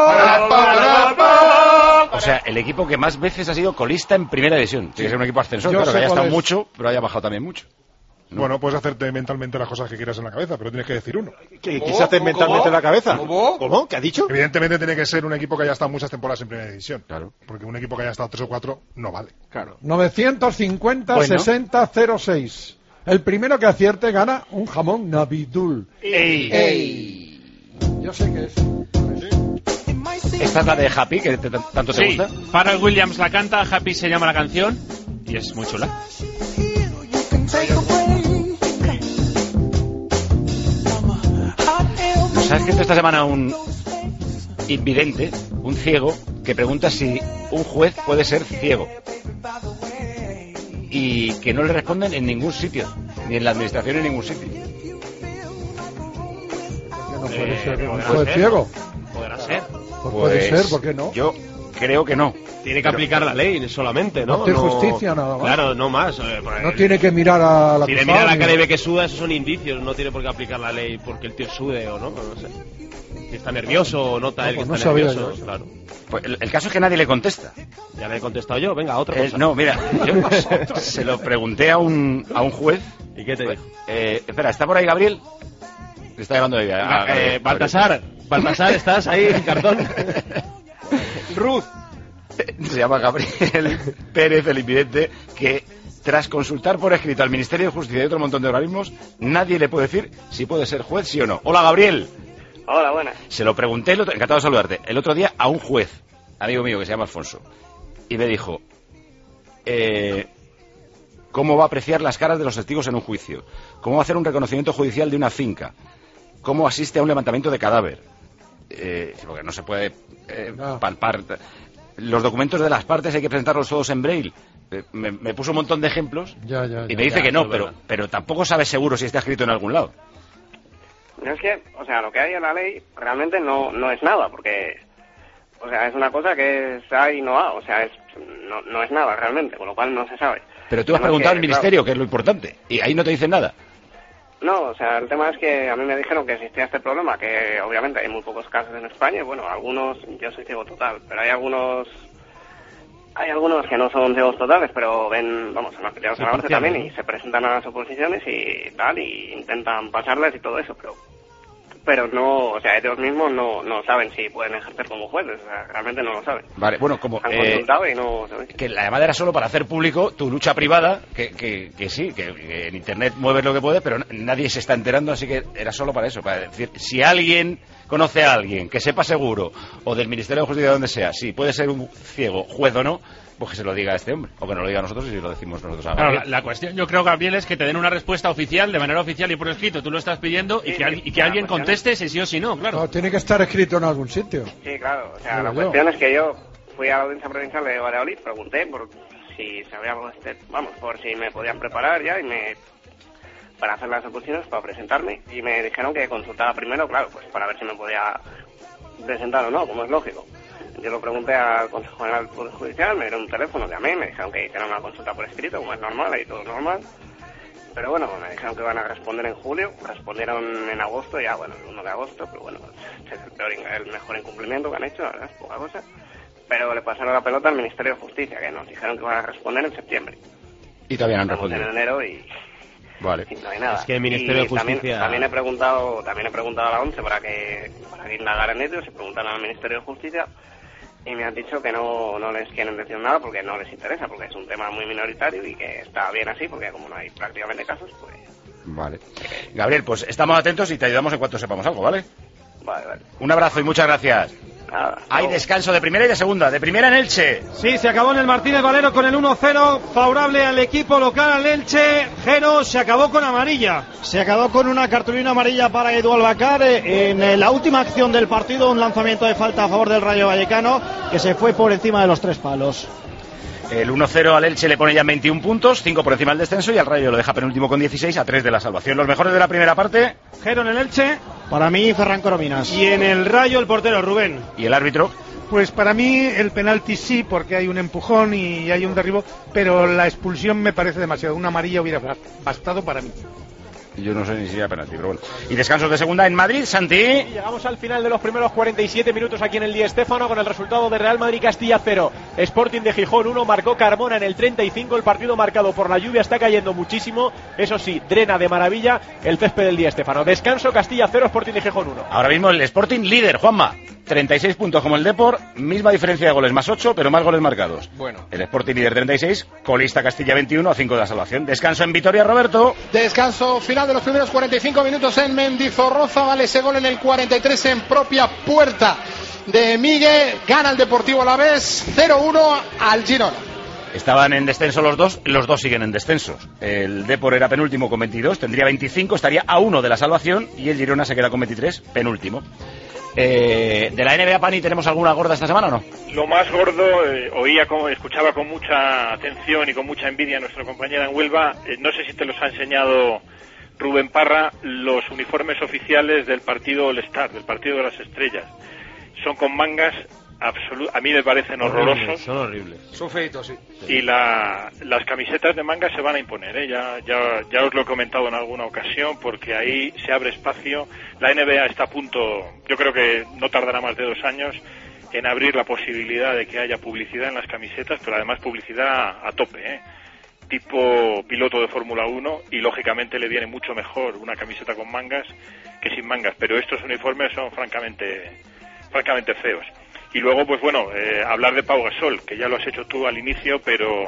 O sea, el equipo que más veces ha sido colista en Primera División. Tiene que ser un equipo ascensor, Yo claro, sé que haya cuál estado es. mucho, pero haya bajado también mucho. ¿no? Bueno, puedes hacerte mentalmente las cosas que quieras en la cabeza, pero tienes que decir uno. ¿Qué se hace mentalmente en la cabeza? ¿Cómo? ¿Qué ha dicho? Evidentemente tiene que ser un equipo que haya estado muchas temporadas en primera división. Claro. Porque un equipo que haya estado 3 o 4 no vale. Claro. 950-60-06. El primero que acierte gana un jamón Nabidul. ¡Ey! Yo sé que es. Esta es la de Happy, que tanto te gusta. Pharrell Williams la canta, Happy se llama la canción y es muy chula. ¿Nos ha escrito esta semana un invidente, un ciego, que pregunta si un juez puede ser ciego? Y que no le responden en ningún sitio, ni en la administración en ningún sitio. No puede ser un podrá juez ser, ciego. Podrá ser. Pues puede ser, ¿por qué no? Yo creo que no. Tiene que aplicar la ley solamente, ¿no? Hacer justicia nada más. Claro, no más. No tiene que mirar a la Si le mira la cara y ve que suda, esos son indicios. No tiene por qué aplicar la ley porque el tío sude o no, no sé. Si está nervioso o nota él que está nervioso. Claro. Pues el caso es que nadie le contesta. Ya le he contestado yo, venga, otra cosa. No, mira, yo se lo pregunté a un juez. ¿Y qué te dijo? Espera, ¿está por ahí Gabriel? Le está llamando Baltasar, ¿estás ahí en cartón? Ruth. Se llama Gabriel Pérez, el invidente, que tras consultar por escrito al Ministerio de Justicia y otro montón de organismos, nadie le puede decir si puede ser juez, sí o no. Hola, Gabriel. Hola, buenas. Se lo pregunté, encantado de saludarte, el otro día a un juez, amigo mío, que se llama Alfonso, y me dijo, ¿cómo va a apreciar las caras de los testigos en un juicio? ¿Cómo va a hacer un reconocimiento judicial de una finca? ¿Cómo asiste a un levantamiento de cadáver? Porque no se puede palpar. Los documentos de las partes hay que presentarlos todos en braille. Me puso un montón de ejemplos y me dice que no, pero tampoco sabe seguro si está escrito en algún lado. No es que, o sea, lo que hay en la ley realmente no es nada, porque, o sea, es una cosa que es A y no A, o sea, no es nada realmente, con lo cual no se sabe. Pero tú has preguntado al ministerio, que es lo importante, y ahí no te dicen nada. No, o sea, el tema es que a mí me dijeron que existía este problema, que obviamente hay muy pocos casos en España, y bueno, algunos, yo soy ciego total, pero hay algunos que no son ciegos totales, pero ven, vamos, en los criados a la norte también, y se presentan a las oposiciones y tal, y intentan pasarles y todo eso, pero no, o sea, ellos mismos no saben si pueden ejercer como jueces, o sea, realmente no lo saben. Vale, bueno, como han consultado y no saben. Que la llamada era solo para hacer público tu lucha privada, que sí, que en internet mueves lo que puedes, pero nadie se está enterando, así que era solo para eso, para decir, si alguien conoce a alguien que sepa seguro, o del Ministerio de Justicia, de donde sea, si puede ser un ciego, juez o no, pues que se lo diga a este hombre, o que nos lo diga a nosotros y lo decimos nosotros a Gabriel. Claro, la cuestión, yo creo, Gabriel, es que te den una respuesta oficial, de manera oficial y por escrito, tú lo estás pidiendo, y que alguien conteste si sí o si no, claro. No, tiene que estar escrito en algún sitio. Sí, claro, o sea, la cuestión es que yo fui a la audiencia provincial de Valladolid, pregunté por si sabía algo por si me podían preparar ya para hacer las oposiciones, para presentarme, y me dijeron que consultara primero, claro, pues para ver si me podía presentar o no, como es lógico. Yo lo pregunté al Consejo General del Poder Judicial, me dieron un teléfono, llamé, me dijeron que hicieran una consulta por escrito, como es normal, ahí todo normal. Pero bueno, me dijeron que iban a responder en julio, respondieron en agosto, ya bueno, el 1 de agosto, pero bueno, es el mejor incumplimiento que han hecho, la verdad, es poca cosa. Pero le pasaron la pelota al Ministerio de Justicia, que nos dijeron que iban a responder en septiembre. Y todavía no han Estamos respondido. en enero y Vale. no hay nada. Es que el Ministerio de Justicia... También he preguntado a la ONCE para que indagaran ellos y preguntaran al Ministerio de Justicia, y me han dicho que no les quieren decir nada porque no les interesa, porque es un tema muy minoritario y que está bien así, porque como no hay prácticamente casos, pues... Vale. Gabriel, pues estamos atentos y te ayudamos en cuanto sepamos algo, ¿vale? Vale. Un abrazo y muchas gracias. Nada, Hay descanso de primera y de segunda. De primera en Elche. Sí, se acabó en el Martínez Valero con el 1-0 favorable al equipo local, al Elche. Jero, se acabó con amarilla. Se acabó con una cartulina amarilla para Edu Albacar en la última acción del partido, un lanzamiento de falta a favor del Rayo Vallecano que se fue por encima de los 3 palos. El 1-0 al Elche le pone ya 21 puntos, 5 por encima del descenso, y al Rayo lo deja penúltimo con 16 a 3 de la salvación. Los mejores de la primera parte. Jero en el Elche. Para mí, Ferran Corominas. Y en el Rayo, el portero Rubén. ¿Y el árbitro? Pues para mí el penalti sí, porque hay un empujón y hay un derribo, pero la expulsión me parece demasiado. Una amarilla hubiera bastado para mí. Yo no sé ni si era penalti, pero bueno. Y descansos de segunda en Madrid, Santi. Y llegamos al final de los primeros 47 minutos aquí en el Di Stéfano con el resultado de Real Madrid-Castilla 0, Sporting de Gijón 1, marcó Carmona en el 35, el partido marcado por la lluvia está cayendo muchísimo, eso sí, drena de maravilla el césped del Di Stéfano. Descanso, Castilla 0, Sporting de Gijón 1. Ahora mismo el Sporting líder, Juanma, 36 puntos como el Depor, misma diferencia de goles, más 8, pero más goles marcados. Bueno. El Sporting líder 36, colista Castilla 21 a 5 de la salvación. Descanso en Vitoria, Roberto. Descanso final de los primeros 45 minutos en Mendizorroza, vale ese gol en el 43 en propia puerta de Miguel, gana el Deportivo Alavés 0-1 al Girona. Estaban en descenso los dos siguen en descenso. El Depor era penúltimo con 22, tendría 25, estaría a 1 de la salvación y el Girona se queda con 23, penúltimo. De la NBA, Pani, ¿tenemos alguna gorda esta semana o no? Lo más gordo, escuchaba con mucha atención y con mucha envidia a nuestra compañera en Huelva, no sé si te los ha enseñado Rubén Parra, los uniformes oficiales del partido All-Star, del partido de las estrellas. Son con mangas a mí me parecen horrorosos. Son horribles. Son feitos, sí. Y las camisetas de manga se van a imponer, ¿eh? Ya os lo he comentado en alguna ocasión, porque ahí se abre espacio. La NBA está a punto, yo creo que no tardará más de 2 años, en abrir la posibilidad de que haya publicidad en las camisetas, pero además publicidad a tope, ¿eh? Tipo piloto de Fórmula 1, y lógicamente le viene mucho mejor una camiseta con mangas que sin mangas, pero estos uniformes son francamente feos. Y luego, pues bueno, hablar de Pau Gasol, que ya lo has hecho tú al inicio, pero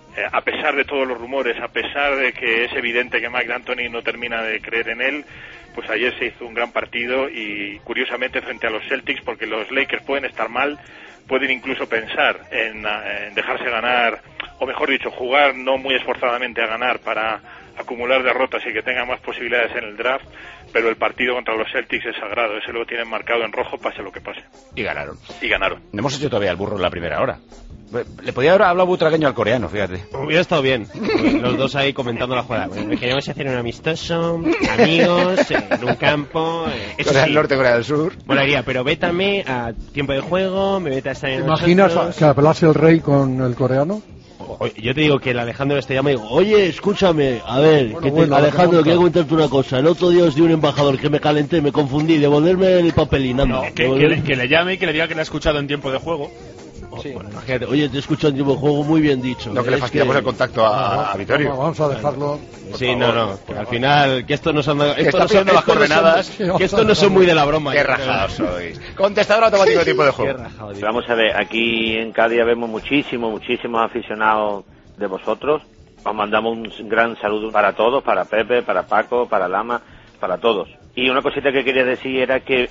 a pesar de todos los rumores, a pesar de que es evidente que Mike D'Antoni no termina de creer en él, pues ayer se hizo un gran partido y curiosamente frente a los Celtics, porque los Lakers pueden estar mal, pueden incluso pensar en dejarse ganar, o mejor dicho, jugar no muy esforzadamente a ganar para acumular derrotas y que tengan más posibilidades en el draft, pero el partido contra los Celtics es sagrado, ese lo tienen marcado en rojo pase lo que pase. Y ganaron. No hemos hecho todavía el burro en la primera hora. Le podía haber hablado butragueño al coreano, fíjate. Hubiera estado bien. Los dos ahí comentando la jugada. Queríamos hacer un amistoso, amigos, en un campo. Corea del Norte, Corea del Sur. Molaría, pero vétame a tiempo de juego, me vete a estar en ¿Te imaginas que hablase el rey con el coreano? Yo te digo que el Alejandro este llama y digo, oye, escúchame, a ver, bueno, Alejandro, quiero contarte una cosa. El otro día os di un embajador que me calenté, me confundí, devolverme el papelín. No, que le llame y que le diga que le ha escuchado en tiempo de juego. Sí. Bueno, imagínate, oye, te escucho en tiempo de juego, muy bien dicho. No, que le fastidiamos el contacto a Vittorio. Vamos a dejarlo. Sí, no, al final, que esto no son las coordenadas. Que esto no son muy de la broma. Qué rajados sois. Contestador automático de tiempo de juego. Vamos a ver, aquí en Cádiz vemos muchísimos aficionados de vosotros. Os mandamos un gran saludo para todos, para Pepe, para Paco, para Lama, para todos. Y una cosita que quería decir era que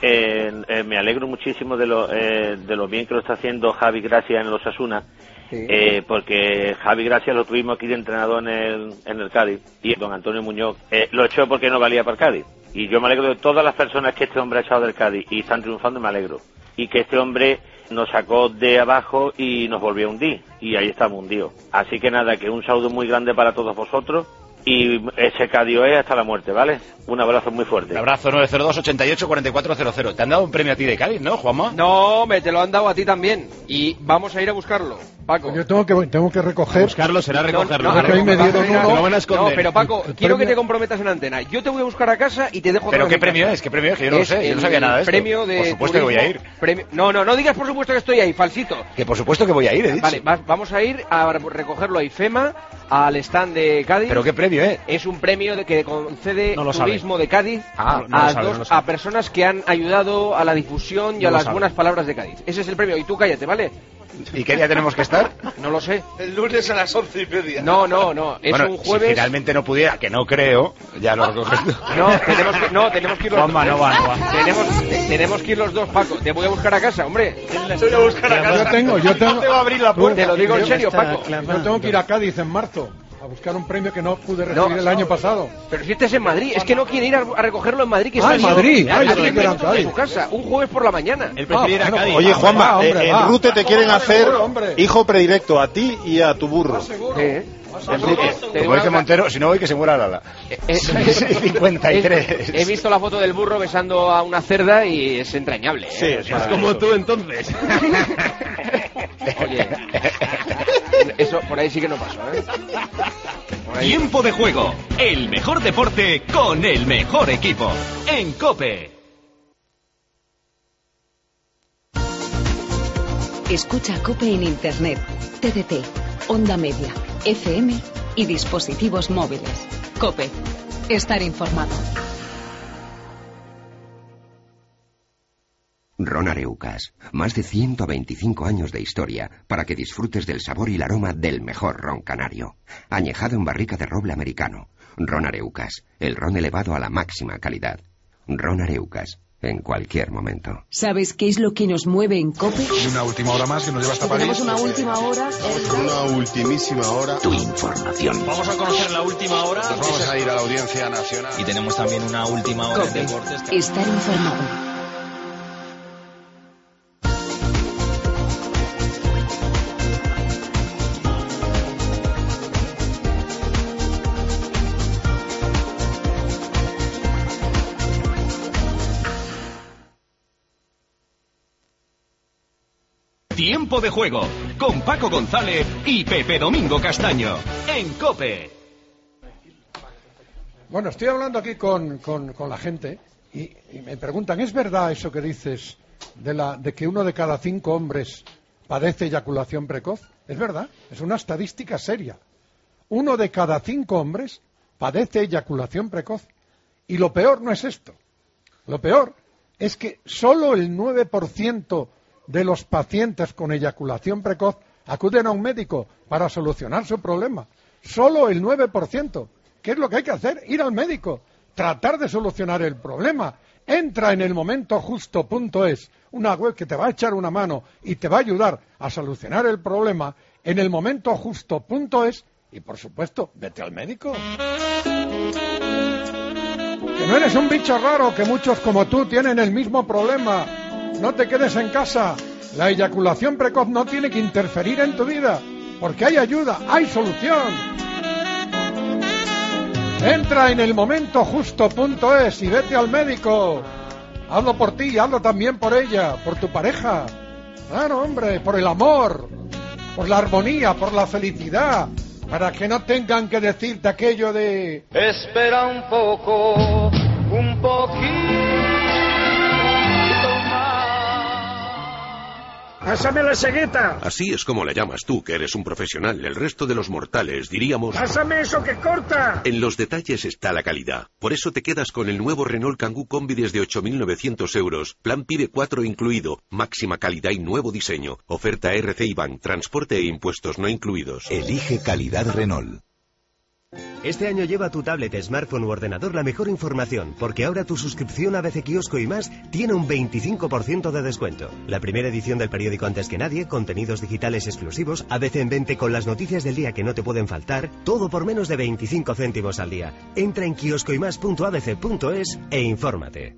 me alegro muchísimo de lo bien que lo está haciendo Javi Gracia en los Osasuna, sí. Porque Javi Gracia lo tuvimos aquí de entrenador en el Cádiz, y don Antonio Muñoz lo echó porque no valía para el Cádiz. Y yo me alegro de todas las personas que este hombre ha echado del Cádiz y están triunfando, me alegro. Y que este hombre nos sacó de abajo y nos volvió a hundir, y ahí estamos hundidos. Así que nada, que un saludo muy grande para todos vosotros. Y ese Cádiz es hasta la muerte, ¿vale? Un abrazo muy fuerte. Un abrazo, 902-88-4400. Te han dado un premio a ti de Cádiz, ¿no, Juanma? No, me te lo han dado a ti también. Y vamos a ir a buscarlo, Paco. Yo tengo que recoger. Buscarlo será recogerlo. No, ahí me dieron uno. Lo van a esconder. No, pero Paco, quiero que te comprometas en antena. Yo te voy a buscar a casa y te dejo. ¿Pero qué premio es? ¿Qué premio es? Que yo no lo sé. Yo no sabía nada de esto. Premio de por supuesto turismo, que voy a ir. No digas por supuesto que estoy ahí, falsito. Que por supuesto que voy a ir, he dicho. Vale, vamos a ir a recogerlo a IFEMA, al stand de Cádiz. ¿Pero qué premio es? Es un premio que concede Turismo sabe. de Cádiz a personas que han ayudado a la difusión y a las buenas palabras de Cádiz. Ese es el premio, y tú cállate, ¿vale? ¿Y qué día tenemos que estar? No lo sé. El lunes a las 11:30. No, es bueno, un jueves. Si finalmente no pudiera, que no creo, ya lo recoges tú. Tenemos que ir los Juanma, dos. no va. Tenemos que ir los dos, Paco. Te voy a buscar a casa, hombre. Te voy a buscar a casa. Yo tengo. Te va a abrir la puerta. Te lo digo en serio, Paco. Yo tengo que ir a Cádiz en marzo a buscar un premio que no pude recibir el año pasado. Pero si este es en Madrid, es que no quiere ir a recogerlo en Madrid, que está en Madrid. en su casa, un jueves por la mañana. Él prefiere ir a Cádiz. Oye, Juanma, en Rute te quieren hacer hijo predilecto a ti y a tu burro. Como dice Montero, si no voy que se muera Lala. 53. He visto la foto del burro besando a una cerda y es entrañable. Sí, es como tú entonces. Oye, eso por ahí sí que no pasó, ¿eh? Tiempo de juego, el mejor deporte con el mejor equipo. En COPE. Escucha COPE en Internet, TDT, onda media, FM y dispositivos móviles. COPE. Estar informado. Ron Areucas. Más de 125 años de historia para que disfrutes del sabor y el aroma del mejor ron canario. Añejado en barrica de roble americano. Ron Areucas. El ron elevado a la máxima calidad. Ron Areucas. En cualquier momento. ¿Sabes qué es lo que nos mueve en COPE? Una última hora más que nos lleva hasta París. Tenemos una última hora. Una ultimísima hora. Tu información. Vamos a conocer la última hora. Nos vamos a ir a la Audiencia Nacional. Y tenemos también una última hora COPE. de deportes. Estar informado. Tiempo de juego, con Paco González y Pepe Domingo Castaño. En COPE. Bueno, estoy hablando aquí con la gente y me preguntan, ¿es verdad eso que dices de que 1 de cada 5 hombres padece eyaculación precoz? ¿Es verdad? Es una estadística seria. 1 de cada 5 hombres padece eyaculación precoz. Y lo peor no es esto. Lo peor es que solo el 9% de los pacientes con eyaculación precoz acuden a un médico para solucionar su problema. Solo el 9%. ¿Qué es lo que hay que hacer? Ir al médico, tratar de solucionar el problema. Entra en elmomentojusto.es, una web que te va a echar una mano y te va a ayudar a solucionar el problema en elmomentojusto.es y, por supuesto, vete al médico. Que no eres un bicho raro, que muchos como tú tienen el mismo problema. No te quedes en casa. La eyaculación precoz no tiene que interferir en tu vida, porque hay ayuda, hay solución. Entra en elmomentojusto.es y vete al médico. Hazlo por ti, hazlo también por ella, por tu pareja. Claro, hombre, por el amor, por la armonía, por la felicidad, para que no tengan que decirte aquello de... Espera un poco, un poquito. ¡Pásame la cegueta! Así es como la llamas tú, que eres un profesional. El resto de los mortales diríamos... ¡Pásame eso que corta! En los detalles está la calidad. Por eso te quedas con el nuevo Renault Kangoo Combi desde 8.900 euros. Plan PIB 4 incluido. Máxima calidad y nuevo diseño. Oferta RC IBAN. Transporte e impuestos no incluidos. Elige calidad Renault. Este año lleva tu tablet, smartphone u ordenador la mejor información, porque ahora tu suscripción a ABC Kiosco y más tiene un 25% de descuento. La primera edición del periódico antes que nadie, contenidos digitales exclusivos, ABC en 20 con las noticias del día que no te pueden faltar, todo por menos de 25 céntimos al día. Entra en kioscoymás.abc.es e infórmate.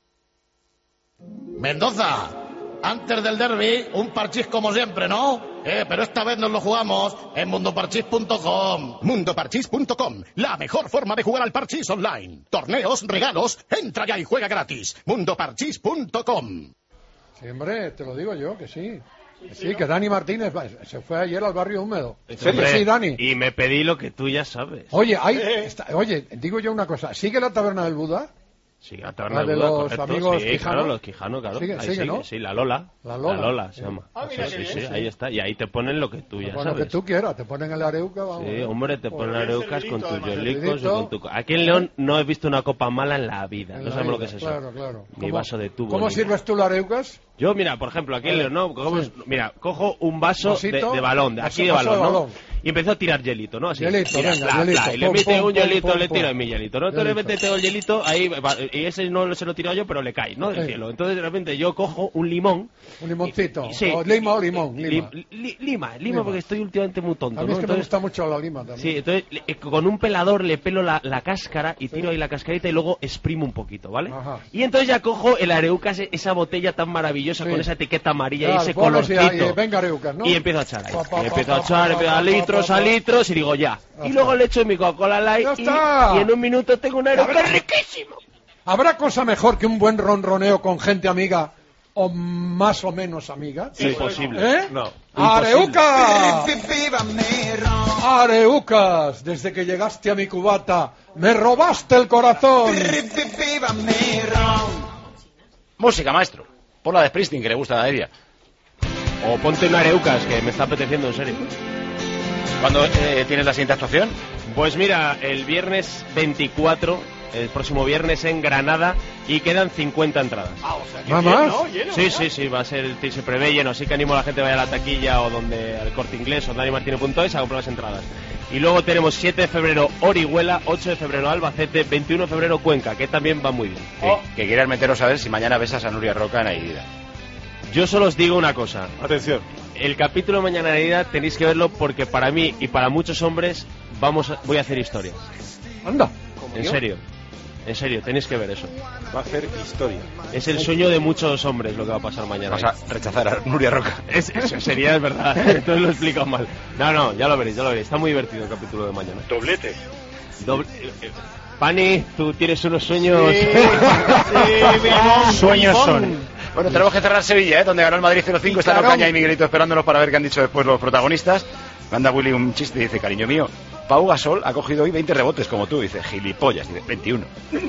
Mendoza, antes del derbi, un parchís como siempre, ¿no? Pero esta vez nos lo jugamos en mundoparchís.com. Mundoparchís.com, la mejor forma de jugar al parchís online. Torneos, regalos, entra ya y juega gratis. Mundoparchís.com. Sí, hombre, te lo digo yo, que sí. Sí, que Dani Martínez se fue ayer al barrio húmedo. Hombre, sí, Dani. Y me pedí lo que tú ya sabes. Oye, oye, digo yo una cosa. ¿Sigue la taberna del Buda? Sí, la taberna de Buda, los correcto. amigos sí, Quijano. Claro, los Quijano, claro. Sigue, ahí sigue, ¿no? Sí, la Lola. La Lola se llama. mira, Sí, ahí está. Y ahí te ponen lo que tú ya Bueno, sabes. que tú quieras, te ponen el areuca, vamos. Sí, hombre, te ponen areucas con tus yolicos Celidito. o con tu... Aquí en León no he visto una copa mala en la vida. No sabemos lo que es eso. Claro, claro. Mi vaso de tubo. ¿Cómo sirves tú la areucas? Yo, mira, por ejemplo, aquí en León, ¿no? Mira, cojo un vaso de balón, de aquí de vaso balón, de ¿no? balón. Y empezó a tirar hielito, ¿no? Así. Hielito, Tira, venga, pla, hielito. pla, y le Pum, mete pum, un hielito, pum, le pum. tiro en mi hielito, ¿no? Entonces de repente tengo el hielito ahí, y ese no se lo tiro yo, pero le cae, ¿no? Del cielo. Entonces de repente yo cojo un limón. Un limoncito. Sí. O lima o limón. Lima, porque estoy últimamente muy tonto, A mí ¿no? es que Entonces, me gusta mucho la lima también. sí, entonces con un pelador le pelo la cáscara y tiro ahí la cascarita y luego exprimo un poquito, ¿vale? Ajá. Y entonces ya cojo el areucas, esa botella tan maravillosa con esa etiqueta amarilla y Claro, ese pones y colorcito. venga areucas, ¿no? Y empiezo a echar ahí. Pa, Y empiezo a echar, a litros y digo ya. Y luego le echo mi Coca-Cola Light y en un minuto tengo un areucas riquísimo. ¿Habrá cosa mejor que un buen ronroneo con gente amiga o más o menos amiga? Sí. Imposible. No. ¡Areucas! ¡Areucas! Desde que llegaste a mi cubata, me robaste el corazón. Música, maestro. Pon la de Springsteen, que le gusta a Aérea. O ponte una Areucas, que me está apeteciendo, en serio. ¿Cuándo tienes la siguiente actuación? Pues mira, el viernes 24, el próximo viernes en Granada, y quedan 50 entradas. ¿Más? ¿No? Sí, va a ser, se prevé lleno, así que animo a la gente a vaya a la taquilla o donde al Corte Inglés o danimartino.es a comprar las entradas. Y luego tenemos 7 de febrero Orihuela, 8 de febrero Albacete, 21 de febrero Cuenca, que también va muy bien. Que quieras meteros a ver si mañana besas a Nuria Roca en Aida. Yo solo os digo una cosa. Atención. El capítulo de Mañana de Aida tenéis que verlo porque para mí y para muchos hombres voy a hacer historia. Anda. En serio, tenéis que ver eso. Va a hacer historia. Es el sueño de muchos hombres lo que va a pasar mañana. Vas a rechazar a Nuria Roca. Eso sería, es verdad. Entonces lo he explicado mal. No, ya lo veréis. Está muy divertido el capítulo de mañana. Doblete. Pani, tú tienes unos sueños. Sueños son. Bueno, tenemos que cerrar Sevilla, donde ganó el Madrid 0-5. Está Ocaña y Miguelito esperándonos para ver qué han dicho después los protagonistas. Manda Willy un chiste y dice: cariño mío, Pau Gasol ha cogido hoy 20 rebotes como tú. Dice: gilipollas. Dice: 21.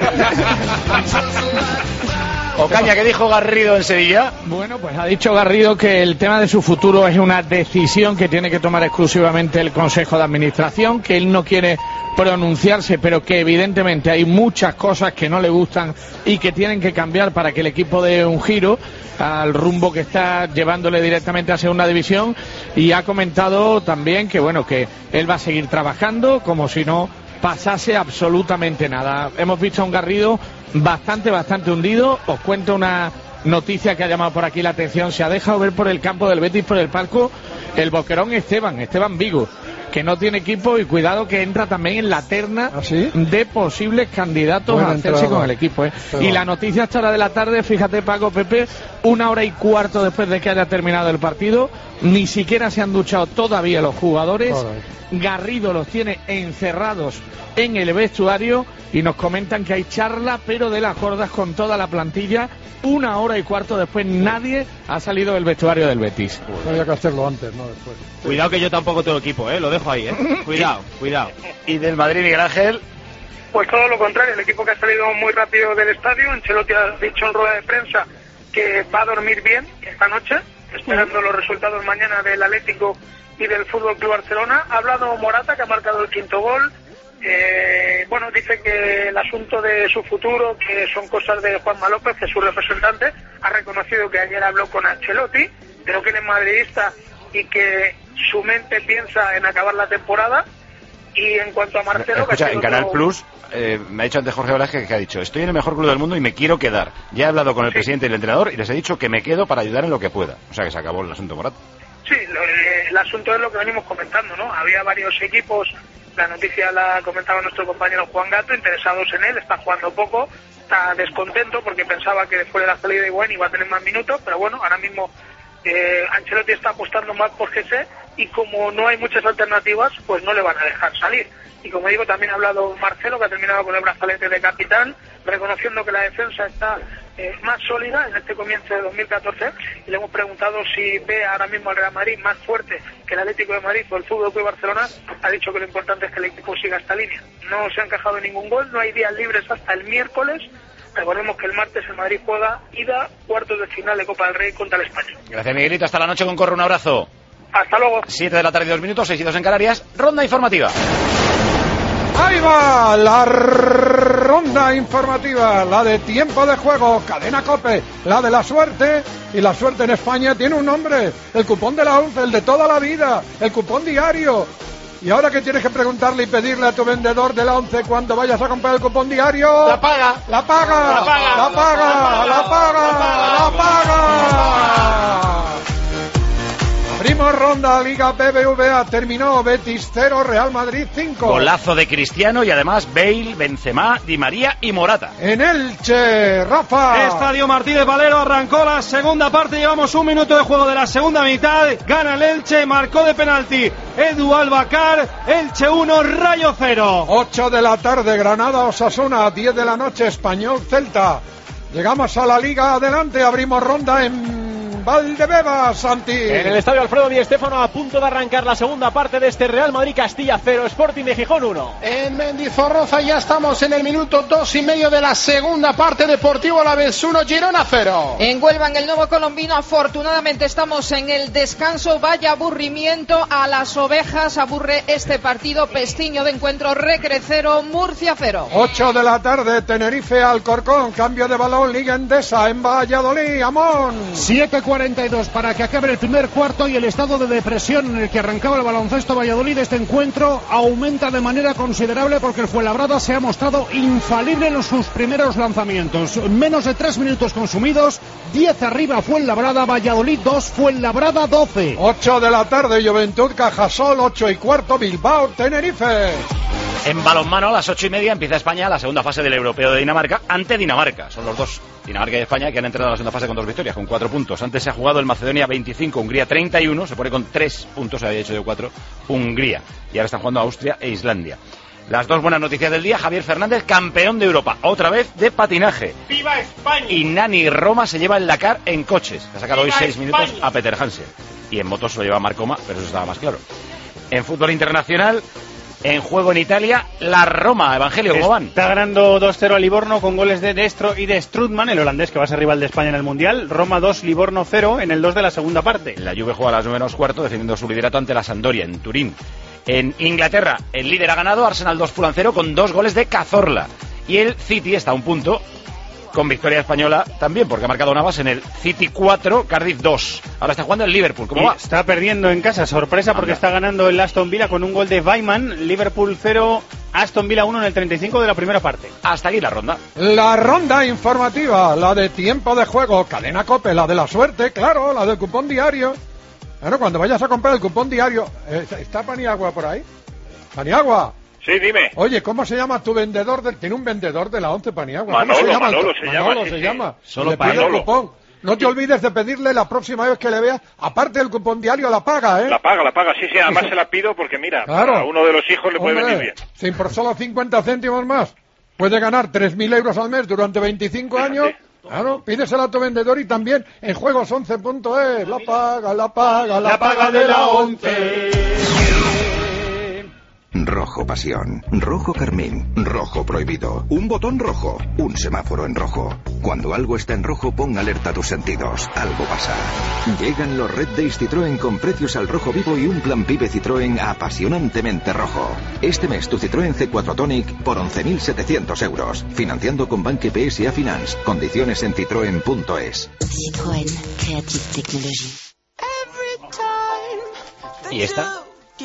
Ocaña, ¿qué dijo Garrido en Sevilla? Bueno, pues ha dicho Garrido que el tema de su futuro es una decisión que tiene que tomar exclusivamente el Consejo de Administración, que él no quiere pronunciarse, pero que evidentemente hay muchas cosas que no le gustan y que tienen que cambiar para que el equipo dé un giro al rumbo que está llevándole directamente a Segunda División, y ha comentado también que bueno, que él va a seguir trabajando como si no pasase absolutamente nada. Hemos visto a un Garrido bastante hundido. Os cuento una noticia que ha llamado por aquí la atención. Se ha dejado ver por el campo del Betis, por el palco, el boquerón Esteban Vigo, que no tiene equipo, y cuidado que entra también en la terna de posibles candidatos a hacerse con el equipo. Y la noticia hasta hora de la tarde, fíjate Paco, Pepe, 1 hora y cuarto después de que haya terminado el partido, ni siquiera se han duchado todavía los jugadores. Garrido los tiene encerrados en el vestuario y nos comentan que hay charla, pero de las gordas, con toda la plantilla. 1 hora y cuarto después nadie ha salido del vestuario del Betis. Había que hacerlo antes, no después. Cuidado que yo tampoco tengo equipo, lo dejo ahí, Cuidado. ¿Y del Madrid, Miguel Ángel? Pues todo lo contrario, el equipo que ha salido muy rápido del estadio. Ancelotti ha dicho en rueda de prensa que va a dormir bien esta noche, esperando los resultados mañana del Atlético y del Fútbol Club Barcelona. Ha hablado Morata, que ha marcado el 5º gol. Bueno, dice que el asunto de su futuro, que son cosas de Juanma López, que es su representante. Ha reconocido que ayer habló con Ancelotti, pero que él es madridista y que su mente piensa en acabar la temporada. Y en cuanto a Marcelo... Escucha, en Canal Plus me ha dicho antes Jorge Velázquez que ha dicho: estoy en el mejor club del mundo y me quiero quedar. Ya he hablado con el presidente y el entrenador y les he dicho que me quedo para ayudar en lo que pueda. O sea que se acabó el asunto Morata. Sí, el asunto es lo que venimos comentando, ¿no? Había varios equipos, la noticia la comentaba nuestro compañero Juan Gato, interesados en él. Está jugando poco, está descontento porque pensaba que después de la salida de Higuaín iba a tener más minutos, pero bueno, ahora mismo Ancelotti está apostando más por Jesse, y como no hay muchas alternativas, pues no le van a dejar salir. Y como digo, también ha hablado Marcelo, que ha terminado con el brazalete de capitán, reconociendo que la defensa está más sólida en este comienzo de 2014, y le hemos preguntado si ve ahora mismo al Real Madrid más fuerte que el Atlético de Madrid o el Fútbol Club Barcelona. Ha dicho que lo importante es que el equipo siga esta línea. No se ha encajado ningún gol, no hay días libres hasta el miércoles. Recordemos que el martes el Madrid juega ida, cuartos de final de Copa del Rey contra el Español. Gracias, Miguelito. Hasta la noche con Corre. Un abrazo. Hasta luego. 7 de la tarde y 2 minutos, 6 y 2 en Canarias. Ronda informativa. Ahí va la ronda informativa, la de tiempo de juego, cadena COPE, la de la suerte. Y la suerte en España tiene un nombre: el cupón de la 11, el de toda la vida, el cupón diario. Y ahora que tienes que preguntarle y pedirle a tu vendedor de la 11 cuando vayas a comprar el cupón diario... La paga. La paga. La paga. La paga. La paga. La paga. Abrimos ronda, Liga BBVA, terminó Betis 0, Real Madrid 5. Golazo de Cristiano y además Bale, Benzema, Di María y Morata. En Elche, Rafa. Estadio Martínez Valero, arrancó la segunda parte, llevamos 1 minuto de juego de la segunda mitad, gana el Elche, marcó de penalti Edu Albacar, Elche 1, Rayo 0. 8 de la tarde, Granada Osasuna, 10 de la noche, Español Celta. Llegamos a la Liga, adelante, abrimos ronda en Valdebebas, Santi. En el estadio Alfredo Di Stéfano, a punto de arrancar la segunda parte de este Real Madrid-Castilla 0, Sporting de Gijón 1. En Mendizorroza ya estamos en el minuto 2,5 de la segunda parte. Deportivo Alavés 1, Girona 0. En Huelva, en el Nuevo Colombino, afortunadamente estamos en el descanso. Vaya aburrimiento, a las ovejas aburre este partido. Pestiño de encuentro, Recre 0, Murcia 0. 8 de la tarde, Tenerife Alcorcón, cambio de balón, Liga Endesa en Valladolid, Amón. 7:42 para que acabe el primer cuarto y el estado de depresión en el que arrancaba el baloncesto Valladolid. Este encuentro aumenta de manera considerable porque el Fuenlabrada se ha mostrado infalible en sus primeros lanzamientos. Menos de 3 minutos consumidos, 10 arriba Fuenlabrada, Valladolid 2, Fuenlabrada 12. 8 de la tarde, Juventud Cajasol, 8:15, Bilbao Tenerife. En balonmano, a las 8:30 empieza España la segunda fase del Europeo de Dinamarca ante Dinamarca. Son los dos, Dinamarca y España, que han entrado a la segunda fase con 2 victorias, con 4 puntos. Antes se ha jugado el Macedonia 25, Hungría 31, se pone con 3 puntos, se había hecho de 4 Hungría. Y ahora están jugando Austria e Islandia. Las dos buenas noticias del día: Javier Fernández, campeón de Europa, otra vez de patinaje. ¡Viva España! Y Nani Roma se lleva el Dakar en coches. Ha sacado hoy 6 minutos España! a Peter Hansen. Y en motos se lo lleva Marcoma, pero eso estaba más claro. En fútbol internacional, en juego en Italia, la Roma. Evangelio, ¿cómo van? Está ganando 2-0 a Livorno con goles de Destro y de Strutman, el holandés que va a ser rival de España en el Mundial. Roma 2, Livorno 0 en el 2 de la segunda parte. La Juve juega a las 9:15, defendiendo su liderato ante la Sampdoria en Turín. En Inglaterra, el líder ha ganado, Arsenal 2, Fulham 0, con 2 goles de Cazorla. Y el City está a un punto, con victoria española también, porque ha marcado Navas en el City 4, Cardiff 2. Ahora está jugando el Liverpool. ¿Cómo va? Está perdiendo en casa, sorpresa, porque está ganando el Aston Villa con un gol de Weimann. Liverpool 0, Aston Villa 1 en el 35 de la primera parte. Hasta aquí la ronda. La ronda informativa, la de tiempo de juego, Cadena COPE, la de la suerte, claro, la del cupón diario. Bueno, cuando vayas a comprar el cupón diario, ¿está Paniagua por ahí? ¡Paniagua! Sí, dime. Oye, ¿cómo se llama tu vendedor? Tiene un vendedor de la 11 Paniagua. Manolo, ¿Cómo se llama? Manolo se llama. Solo le pide el cupón. No te olvides de pedirle la próxima vez que le veas, aparte del cupón diario, la paga, ¿eh? La paga, sí, además se la pido porque mira, claro, a uno de los hijos le puede venir bien. Si por solo 50 céntimos más puede ganar 3.000 euros al mes durante 25 años... Claro, pídesela a tu vendedor y también en juegos11.es. La paga de la 11. Rojo pasión, rojo carmín, rojo prohibido, un botón rojo, un semáforo en rojo. Cuando algo está en rojo, pon alerta a tus sentidos, algo pasa. Llegan los Red Days Citroën con precios al rojo vivo y un plan PIBE Citroën apasionantemente rojo. Este mes tu Citroën C4 Tonic por 11.700 euros, financiando con Banque PSA Finance. Condiciones en citroen.es. Citroën Creative Technology. ¿Y esta?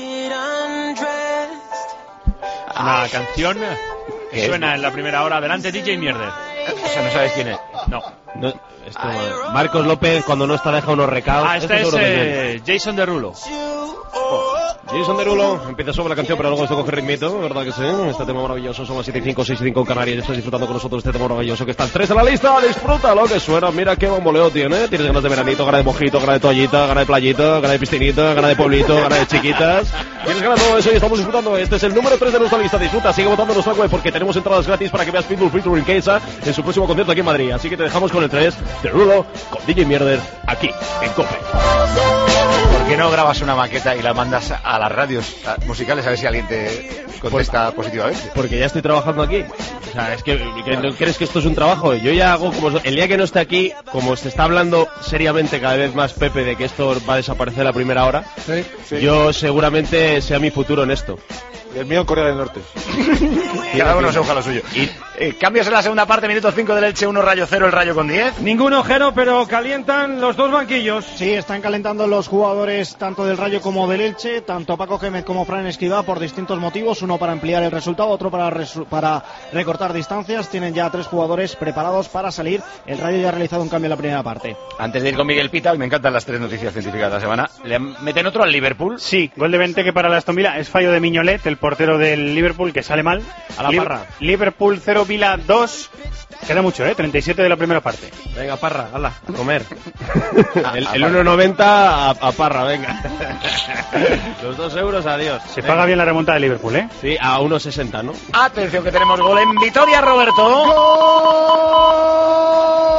Una canción que suena en la primera hora. Adelante, DJ Mierder. O sea, ¿no sabes quién es? No. Marcos López, cuando no está, deja unos recados. Este es Jason Derulo. Jason Derulo empieza sobre la canción, pero luego esto coge ritmito, ¿verdad que sí? Este tema maravilloso, son las 7:05, 6:05 en Canarias. Estás disfrutando con nosotros este tema maravilloso que está al 3 de la lista. Disfruta lo que suena, mira qué bamboleo tiene. Tienes ganas de veranito, ganas de mojito, ganas de toallita, ganas de playita, ganas de piscinita, ganas de pueblito, ganas de chiquitas. Tienes ganas de todo eso y estamos disfrutando. Este es el número 3 de nuestra lista. Disfruta, sigue votando en nuestra web porque tenemos entradas gratis para que veas Pitbull featuring Keisa en su próximo concierto aquí en Madrid. Así que te dejamos con el 3 de Rulo con DJ Mierder aquí en COPE. ¿Por qué no grabas una maqueta y la mandas a las radios musicales a ver si alguien te contesta positivamente? Porque ya estoy trabajando aquí. O sea, es que ¿no crees que esto es un trabajo? Yo ya hago como... El día que no esté aquí, como se está hablando seriamente cada vez más, Pepe, de que esto va a desaparecer a la primera hora, sí. Yo seguramente sea mi futuro en esto. Y el mío en Corea del Norte. Cada uno se busca lo suyo. Y cambios en la segunda parte, minuto 5 del Elche, 1 Rayo 0, el Rayo con 10. Ningún ojero, pero calientan los dos banquillos. Sí, están calentando los jugadores tanto del Rayo como del Elche, tanto Paco Gémez como Fran Escribá por distintos motivos, uno para ampliar el resultado, otro para recortar distancias. Tienen ya 3 jugadores preparados para salir. El Rayo ya ha realizado un cambio en la primera parte. Antes de ir con Miguel Pita, me encantan las 3 noticias científicas de la semana. ¿Le meten otro al Liverpool? Sí, gol de Benteke para la Aston Villa, es fallo de Miñolet, el portero del Liverpool, que sale mal. A la parra. Liverpool 0, Villa 2. Queda mucho, 37 de la primera parte. Venga, Parra, hala, a comer. el 1,90 a Parra, venga. Los 2 euros, adiós. Se paga bien la remontada de Liverpool, ¿eh? Sí, a 1,60, ¿no? Atención que tenemos gol en Vitoria, Roberto. ¡Gol!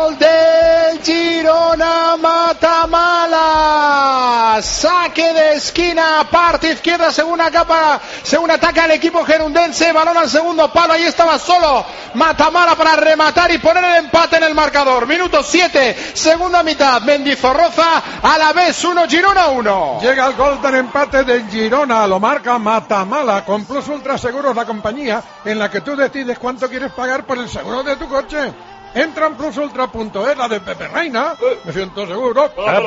Mata, saque de esquina, parte izquierda, según ataca el equipo gerundense, balón al segundo palo, ahí estaba solo Matamala para rematar y poner el empate en el marcador. Minuto 7, segunda mitad, Mendizorroza, Alavés 1, Girona 1. Llega el gol del empate de Girona, lo marca Matamala, con Plus Ultra Seguros, la compañía en la que tú decides cuánto quieres pagar por el seguro de tu coche. Entra en plusultra.es, la de Pepe Reina, me siento seguro.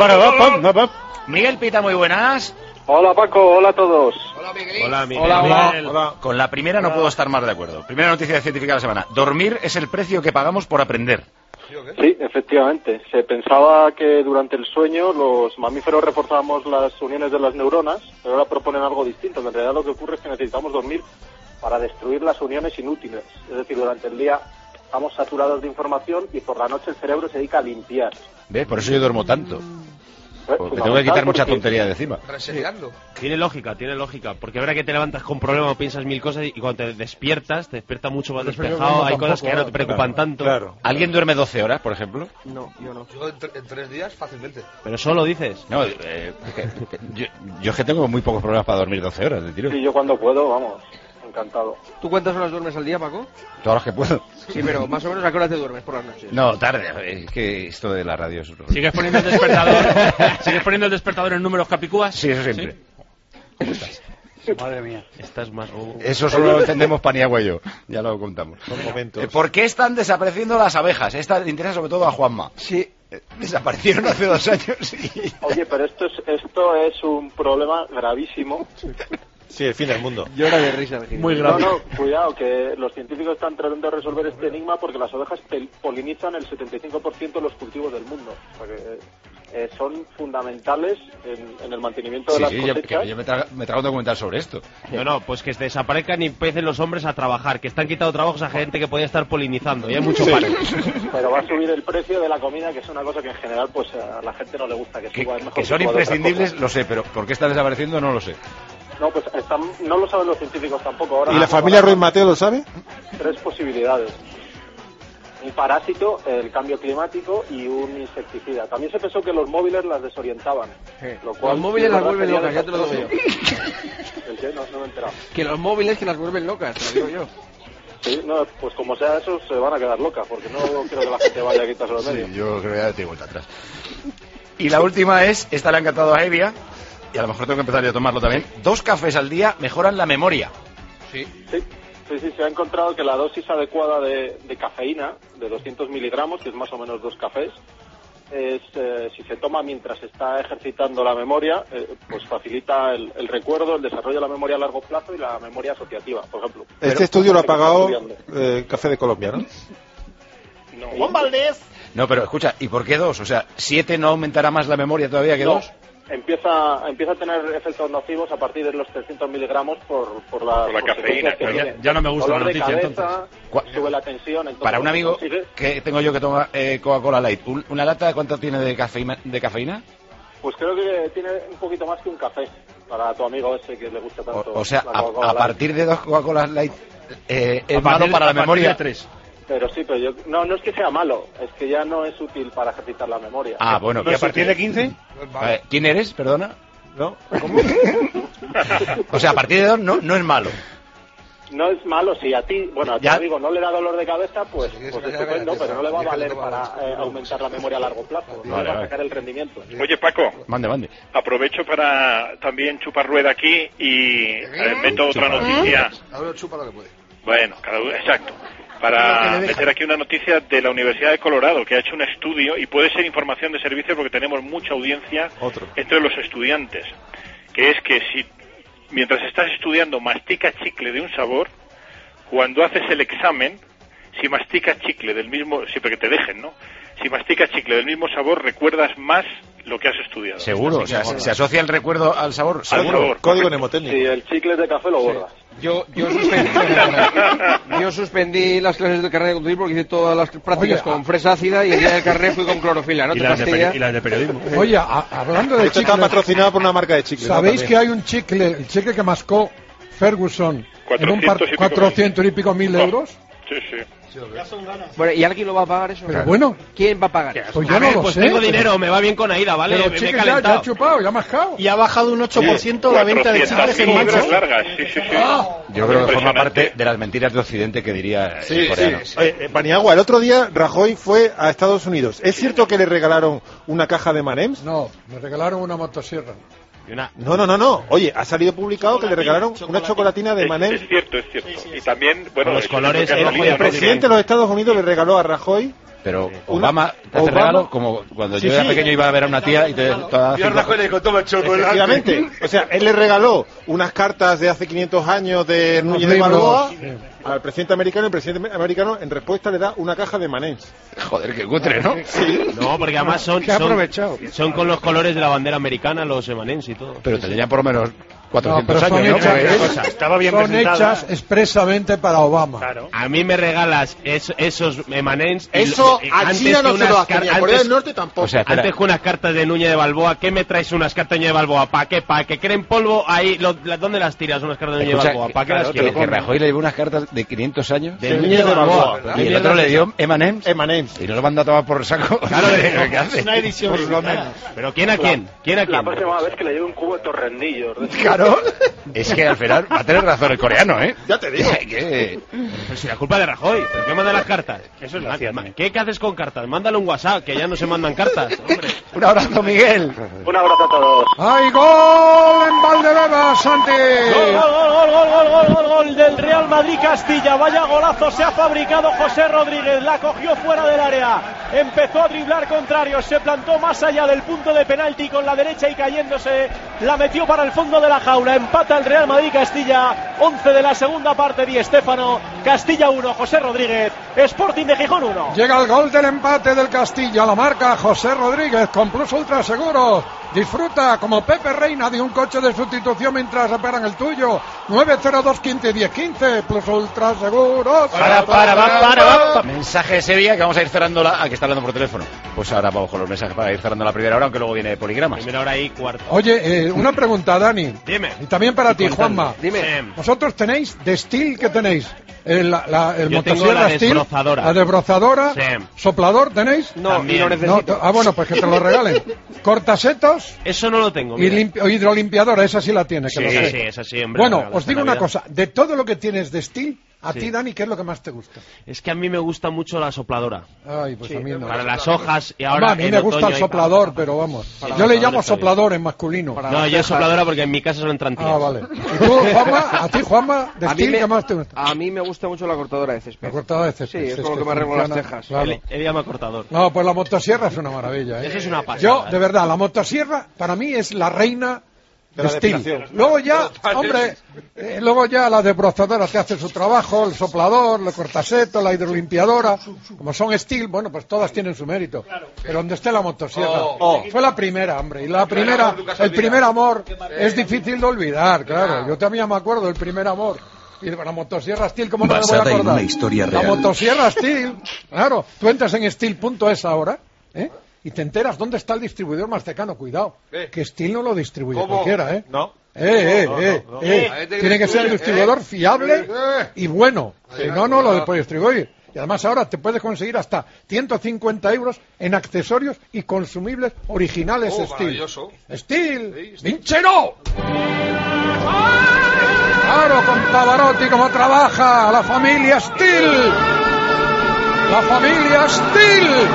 Miguel Pita, muy buenas. Hola Paco, hola a todos. Hola Miguel. Hola. Con la primera no puedo estar más de acuerdo. Primera noticia científica de la semana. Dormir es el precio que pagamos por aprender. Sí, efectivamente. Se pensaba que durante el sueño los mamíferos reforzábamos las uniones de las neuronas, pero ahora proponen algo distinto. En realidad lo que ocurre es que necesitamos dormir para destruir las uniones inútiles. Es decir, durante el día estamos saturados de información y por la noche el cerebro se dedica a limpiar. ¿Ves? Por eso yo duermo tanto. Porque tengo que quitar mucha tontería de encima. Reseteando. Tiene lógica, porque es verdad que te levantas con problemas o piensas mil cosas y cuando te despiertas mucho más despejado, hay cosas que ya no te preocupan tanto. Claro. ¿Alguien duerme 12 horas, por ejemplo? No, yo no. Yo en 3 días fácilmente. ¿Pero solo dices? No, yo es que tengo muy pocos problemas para dormir 12 horas de tiro. Sí, yo cuando puedo, vamos, encantado. ¿Tú cuántas horas duermes al día, Paco? Todas las que puedo. Sí, pero más o menos ¿a qué hora te duermes por las noches? No, tarde. Es que esto de la radio es... ¿Sigues poniendo el despertador? ¿Sigues poniendo el despertador en números capicúas? Sí, eso siempre. ¿Sí? ¿Cómo estás? Madre mía. Estás más... Eso solo lo entendemos Paniagua y yo. Ya lo contamos. Son momentos. ¿Por qué están desapareciendo las abejas? Esta le interesa sobre todo a Juanma. Sí. Desaparecieron hace 2 años y... Oye, pero esto es un problema gravísimo. Sí, el fin del mundo. Llora de risa. Muy grave. No, cuidado, que los científicos están tratando de resolver este enigma porque las abejas polinizan el 75% de los cultivos del mundo. O sea que son fundamentales en el mantenimiento de las cosechas. Yo me trago un documental sobre esto. No, pues que desaparezcan y empiecen los hombres a trabajar, que están quitando trabajos a gente que podía estar polinizando, y hay mucho paro. Pero va a subir el precio de la comida, que es una cosa que en general pues a la gente no le gusta que suba. Que son imprescindibles, lo sé, pero ¿por qué están desapareciendo? No lo sé. No, pues no lo saben los científicos tampoco. Ahora, ¿y la familia Ruiz Mateo lo sabe? 3 posibilidades. Un parásito, el cambio climático y un insecticida. También se pensó que los móviles las desorientaban. Sí. Lo cual, los móviles las vuelven locas, ya te lo digo yo. ¿El qué? No me he enterado. Que los móviles que las vuelven locas, te lo digo yo. Sí, no, pues como sea eso, se van a quedar locas, porque no creo que la gente vaya a quitarse los medios. Yo creo que ya te vuelta atrás. Y la última es, esta le ha encantado a Evia, y a lo mejor tengo que empezar yo a tomarlo también. 2 cafés al día mejoran la memoria. Sí, se ha encontrado que la dosis adecuada de cafeína, de 200 miligramos, que es más o menos 2 cafés, es si se toma mientras se está ejercitando la memoria, pues facilita el recuerdo, el desarrollo de la memoria a largo plazo y la memoria asociativa, por ejemplo. Este estudio lo ha pagado Café de Colombia, ¿no? No. Juan Valdés. No, pero escucha, ¿y por qué 2? O sea, ¿7 no aumentará más la memoria todavía que 2? Empieza a tener efectos nocivos a partir de los 300 miligramos por la cafeína. Ya no me gusta la noticia, cabeza, entonces. Sube la tensión. Entonces, para un amigo que tengo yo que toma Coca-Cola Light, ¿una lata cuánto tiene de cafeína? Pues creo que tiene un poquito más que un café, para tu amigo ese que le gusta tanto. O sea, a partir de 2 Coca-Cola Light es malo para la memoria. De 3. Pero sí, pero no es que sea malo, es que ya no es útil para ejercitar la memoria. Ah, bueno. ¿Y a partir de 15? ¿Quién eres? Perdona. ¿No? ¿Cómo? O sea, a partir de 2 no es malo. No es malo, si a ti, a tu amigo no le da dolor de cabeza, pues estupendo, pero no le va a valer para aumentar la memoria a largo plazo, no le va a sacar el rendimiento. Oye, Paco. Mande. Aprovecho para también chupar rueda aquí y meto otra noticia. Cada uno chupa lo que puede. Bueno, exacto. Para meter aquí una noticia de la Universidad de Colorado, que ha hecho un estudio, y puede ser información de servicio porque tenemos mucha audiencia entre los estudiantes, que es que si mientras estás estudiando masticas chicle de un sabor, cuando haces el examen, si masticas chicle del mismo, siempre que te dejen, ¿no? Si masticas chicle del mismo sabor, recuerdas más lo que has estudiado. Seguro, o sea, se asocia el recuerdo al sabor. Seguro. Código mnemotécnico. Si el chicle es de café lo borras. Yo suspendí las clases del carnet de conducir porque hice todas las prácticas con fresa ácida y el día del carnet fui con clorofila, ¿no? Y las de periodismo. Oye, hablando de Esto chicle, está patrocinado por una marca de chicle. ¿sabéis que hay un chicle, el chicle que mascó Ferguson en un 400 y pico mil euros? Sí, sí. Bueno, ¿y alguien lo va a pagar eso? Pero bueno. ¿Quién va a pagar? Pues yo no lo sé. Tengo dinero, me va bien con Aida, ¿vale? Pero me he chicle, calentado. ya ha chupado, ya ha mascado. Y ha bajado un 8% la venta de chicles en libras Manchester. largas, sí, sí, sí. Yo creo que forma parte de las mentiras de Occidente que diría el coreano. Paniagua, el otro día Rajoy fue a Estados Unidos. ¿Es cierto que le regalaron una caja de M&M's? No, me regalaron una motosierra. No. Oye, ha salido publicado que le regalaron una chocolatina de M&M's. Es cierto. Y también, bueno, los colores El presidente de los Estados Unidos le regaló a Rajoy. Pero Obama te hace regalo como cuando yo era pequeño iba a ver a una tía y te toda. Y a Rajoy le dijo, toma chocolate. Efectivamente. O sea, él le regaló unas cartas de hace 500 años de Núñez de Balboa al presidente americano. El presidente americano en respuesta le da una caja de M&M's. Joder, qué cutre, ¿no? Sí. No, porque además son con los colores de la bandera americana, los M&M's y todo. Pero tendrían por lo menos 400 pero son años, ¿no? hechas, Estaba bien son presentada. hechas expresamente para Obama. Claro. A mí me regalas esos M&M's. Eso a China no se lo hacen, y a Corea del Norte tampoco. O sea, espera. Antes que unas cartas de Núñez de Balboa, ¿qué me traes unas cartas de Núñez de Balboa? ¿Para qué? ¿Para que creen polvo? Ahí, ¿dónde las tiras unas cartas de Núñez de Balboa? ¿Para qué las quiero? Que Rajoy le llevó unas cartas de 500 años. De Núñez de Balboa. Y el otro le dio M&M's. M&M's. Y no lo manda a tomar por el saco. Claro, ¿qué hace? Una edición Por lo menos. ¿Pero quién a quién? ¿Quién a La quién? próxima vez que le lleve un cubo de torrendillos. Claro. Es que al final va a tener razón el coreano, ¿eh? Ya te digo. Pero si la culpa es de Rajoy, ¿pero qué manda las cartas? Eso es la cierta. ¿Qué haces con cartas? Mándale un WhatsApp, que ya no se mandan cartas, hombre. Un abrazo, Miguel. Un abrazo a todos. ¡Hay gol en Valdebebas, Santi! Gol del Real Madrid Castilla. Vaya golazo se ha fabricado José Rodríguez. La cogió fuera del área. Empezó a driblar contrario. Se plantó más allá del punto de penalti con la derecha y cayéndose. La metió para el fondo de la jaula. Empata el Real Madrid Castilla. 11 de la segunda parte. Di Stéfano. Castilla 1. José Rodríguez. Sporting de Gijón 1. Llega el gol del empate del Castilla. La marca José Rodríguez con Plus Ultra Seguros. Disfruta como Pepe Reina de un coche de sustitución mientras reparan el tuyo. 902 15 10 15. Plus Ultra Seguros. Para. Mensaje de Sevilla que vamos a ir cerrando que está hablando por teléfono. Pues ahora vamos con los mensajes para ir cerrando la primera hora, aunque luego viene poligramas. Primera hora y cuarto. Oye, una pregunta, Dani. Dime. Y también para ti, Juanma. Dime. ¿Vosotros tenéis de Steel qué tenéis? El Yo tengo motosierra la Steel, desbrozadora. la desbrozadora, Sí. soplador tenéis. No, y lo necesito. Bueno, pues que te lo regalen. Cortasetos Eso no lo tengo. y mira. hidrolimpiadora, esa sí la tiene. Que lo sé. Sí, esa sí, hombre. Bueno, la os digo una Navidad. cosa. De todo lo que tienes de Steel, a Sí. ti, Dani, ¿qué es lo que más te gusta? Es que a mí me gusta mucho la sopladora. Ay, pues a mí no. Para las hojas y ahora. a mí en me gusta otoño el hay- soplador, pero vamos. Para Yo le soplador llamo está bien. soplador en masculino. No, yo sopladora porque en mi casa solo entran tías. Ah, vale. ¿Y tú, Juanma? ¿A ti, Juanma, de A mí Steel, me- qué más te gusta? A mí me gusta mucho la cortadora de césped. La cortada de césped. Sí, es Si con lo que que me arreglo las funciona, cejas. claro. Él llama cortador. No, pues la motosierra es una maravilla, ¿eh? Eso es una pasada. Yo, de verdad, la motosierra para mí es la reina De de la Steel. depilación. Luego ya, hombre, luego ya la desbrozadora te hace su trabajo, el soplador, el cortaseto, la hidrolimpiadora. Como son Steel, bueno, pues todas tienen su mérito. Pero donde esté la motosierra. Fue la primera, hombre. Y la primera, el primer amor es difícil de olvidar, claro. Yo también me acuerdo del primer amor. Y la motosierra Steel, ¿cómo no me voy a Basada en acordar? una historia La real. motosierra Steel, claro. Tú entras en steel.es ahora, ¿eh? Y te enteras dónde está el distribuidor más cercano. Cuidado, que Steel no lo distribuye ¿Cómo? cualquiera, ¿eh? No. Tiene que ser un distribuidor fiable y bueno. Si no, no lo puede distribuir. Y además ahora te puedes conseguir hasta 150 euros en accesorios y consumibles originales Steel. Maravilloso. ¡Steel! ¡Vinchero! Claro, con Pavarotti como trabaja la familia Steel. La familia Steel.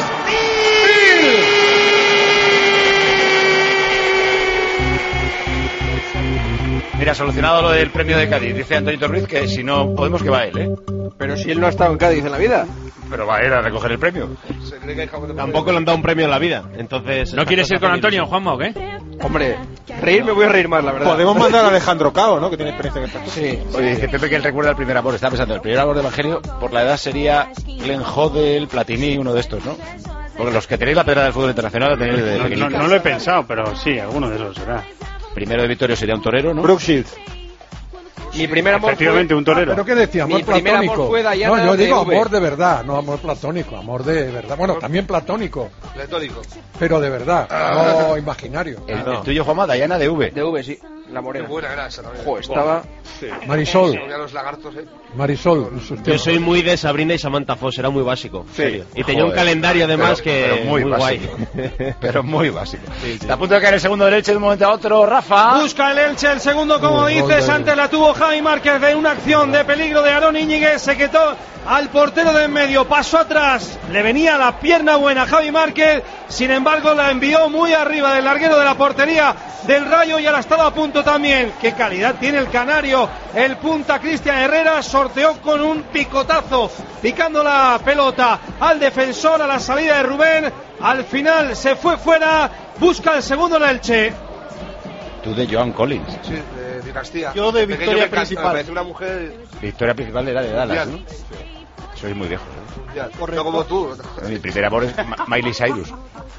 Mira, solucionado lo del premio de Cádiz. Dice Antonio Ruiz que si no podemos que va él, ¿eh? Pero si él no ha estado en Cádiz en la vida. Pero va a ir a recoger el premio. Tampoco le han dado un premio en la vida. Entonces. ¿No quieres ir con Antonio, Juanma, o qué? Hombre, reír me voy a reír más, la verdad. Podemos mandar a Alejandro Cao, ¿no? Que tiene experiencia en estas cosas. Sí. Oye, dice Pepe que él recuerda el primer amor. Estaba pensando, el primer amor de Evangelio, por la edad sería Glenn Hoddle, Platini, uno de estos, ¿no? Porque los que tenéis la pedra del fútbol internacional la tenéis de pequeñitos. No lo he pensado, pero sí, alguno de esos será. Primero de Vittorio sería un torero, ¿no? Brooke Shields. Mi primer amor Efectivamente, un torero. ¿Pero qué decía? Amor Mi primer amor platónico. fue Dayana No, yo digo de V. amor de verdad, no amor platónico, amor de verdad. Bueno, también platónico, Pletórico. pero de verdad, no imaginario. El tuyo, Juanma, Dayana de V. De V, sí. La Morena. Qué buena era esa también. Jo, estaba... Sí. Marisol. Los lagartos, Marisol. Yo soy muy de Sabrina y Samantha Fox, era muy básico. Sí. Y tenía un calendario además pero muy guay. Pero muy básico. Está a punto de caer el segundo del Elche de un momento a otro, Rafa. Busca el Elche el segundo, como dices, antes la tuvo Javi Márquez de una acción de peligro de Aarón Íñiguez, se quedó al portero de en medio, pasó atrás, le venía la pierna buena a Javi Márquez, sin embargo la envió muy arriba del larguero de la portería del Rayo y ahora ha estado a punto también. Qué calidad tiene el canario, el punta Cristian Herrera, sorteó con un picotazo, picando la pelota al defensor a la salida de Rubén, al final se fue fuera, busca el segundo en Elche. Tú de Joan Collins. Sí, de Dinastía. Yo de Pequeño Victoria me encanta, Principal. me parece una mujer... Victoria Principal era de Dallas, ¿no? Sí. Soy muy viejo. No como tú. Mi primer amor es Miley Cyrus.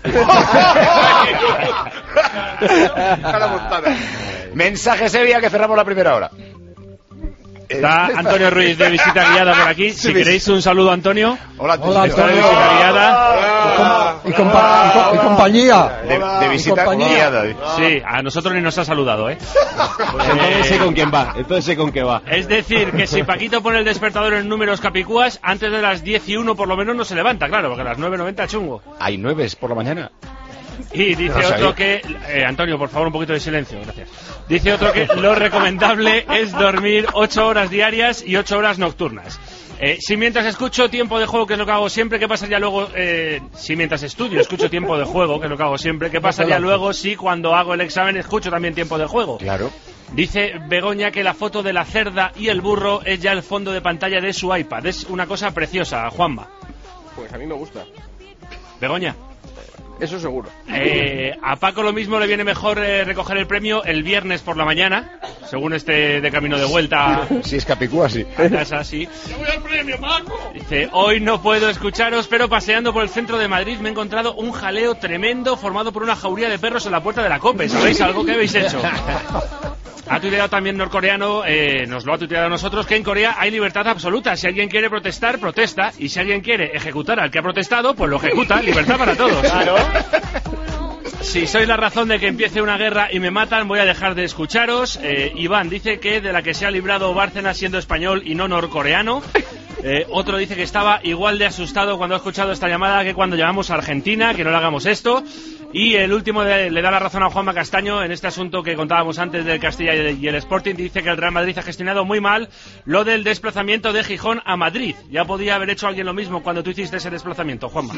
Mensaje Sevilla, que cerramos la primera hora. Está Antonio Ruiz de visita guiada por aquí. Si queréis un saludo, Antonio. Hola, Antonio. Está de visita guiada. Y compañía. De visita guiada. Sí, a nosotros ni nos ha saludado, ¿eh? Pues entonces sé con quién va. Es decir, que si Paquito pone el despertador en números capicúas, antes de las 10:01 por lo menos no se levanta, claro, porque a las 9:90 chungo. Hay 9 por la mañana. Y dice No otro que... Antonio, por favor, un poquito de silencio, gracias. Dice otro que lo recomendable es dormir 8 horas diarias y 8 horas nocturnas. Si mientras escucho tiempo de juego, que es lo que hago siempre, ¿qué pasaría luego? Si mientras estudio escucho tiempo de juego, que es lo que hago siempre, ¿qué pasaría luego si cuando hago el examen escucho también tiempo de juego? Claro. Dice Begoña que la foto de la cerda y el burro es ya el fondo de pantalla de su iPad. Es una cosa preciosa, Juanma. Pues a mí me gusta. Begoña. Eso seguro. A Paco lo mismo le viene mejor recoger el premio el viernes por la mañana, según este de camino de vuelta. Si es Capicúa, sí. A casa, sí. ¡Yo voy al premio, Paco! Dice, hoy no puedo escucharos, pero paseando por el centro de Madrid me he encontrado un jaleo tremendo formado por una jauría de perros en la puerta de la COPE. ¿Sabéis algo que habéis hecho? Ha tuiteado también norcoreano, nos lo ha tuiteado a nosotros, que en Corea hay libertad absoluta. Si alguien quiere protestar, protesta. Y si alguien quiere ejecutar al que ha protestado, pues lo ejecuta. Libertad para todos. Claro. Si sois la razón de que empiece una guerra y me matan, voy a dejar de escucharos. Iván dice que de la que se ha librado Bárcenas siendo español y no norcoreano. Otro dice que estaba igual de asustado cuando ha escuchado esta llamada que cuando llamamos a Argentina, que no le hagamos esto. Y el último le da la razón a Juanma Castaño en este asunto que contábamos antes del Castilla y el Sporting. Dice que el Real Madrid ha gestionado muy mal lo del desplazamiento de Gijón a Madrid. Ya podía haber hecho alguien lo mismo cuando tú hiciste ese desplazamiento, Juanma.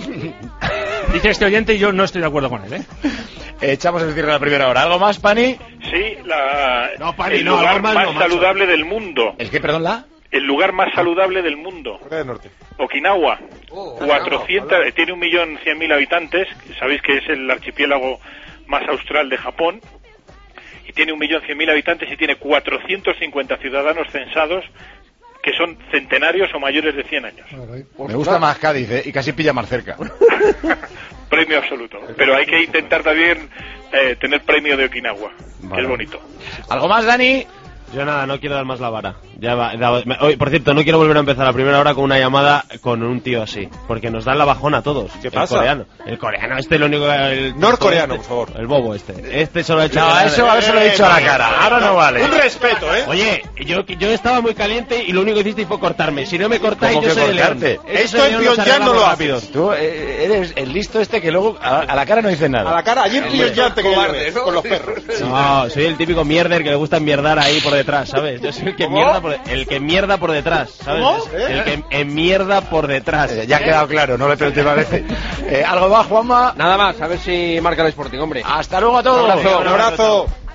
Dice este oyente y yo no estoy de acuerdo con él, ¿eh? Echamos el cierre de la primera hora. ¿Algo más, Pani? Sí, Pani, el no, lugar más más no, saludable del mundo. ¿El qué, perdón, El lugar más saludable del mundo. Corea del Norte. Okinawa. 400, tiene 1.100.000 habitantes. Sabéis que es el archipiélago más austral de Japón. Y tiene 1.100.000 habitantes y tiene 450 ciudadanos censados que son centenarios o mayores de 100 años. Me gusta más Cádiz, y casi pilla más cerca. Premio absoluto. Pero hay que intentar también tener premio de Okinawa, que es bonito. ¿Algo más, Dani? Yo nada, no quiero dar más la vara. Por cierto, no quiero volver a empezar la primera hora con una llamada con un tío así, porque nos dan la bajona a todos. ¿Qué pasa? El coreano, lo único... Norcoreano, por favor. El bobo este solo ha hecho... No, eso lo he dicho a la cara. Ahora no vale. Un respeto, ¿eh? Oye, yo estaba muy caliente y lo único que hicisteis fue cortarme. Si no me cortáis, yo soy el león. Esto en Pyongyang no lo haces. Tú eres el listo este que luego a la cara no dice nada. A la cara, allí en Pyongyang te cobarde, con los perros. No, soy el típico mierder que le gusta enmierdar ahí por detrás, ¿sabes? Yo soy el que mierda por detrás, ¿sabes? ¿Cómo? El que enmierda por detrás. Ya ha quedado claro, no le pregunté más veces. ¿Algo más, Juanma? Nada más, a ver si marca el Sporting, hombre. Hasta luego a todos. Un abrazo.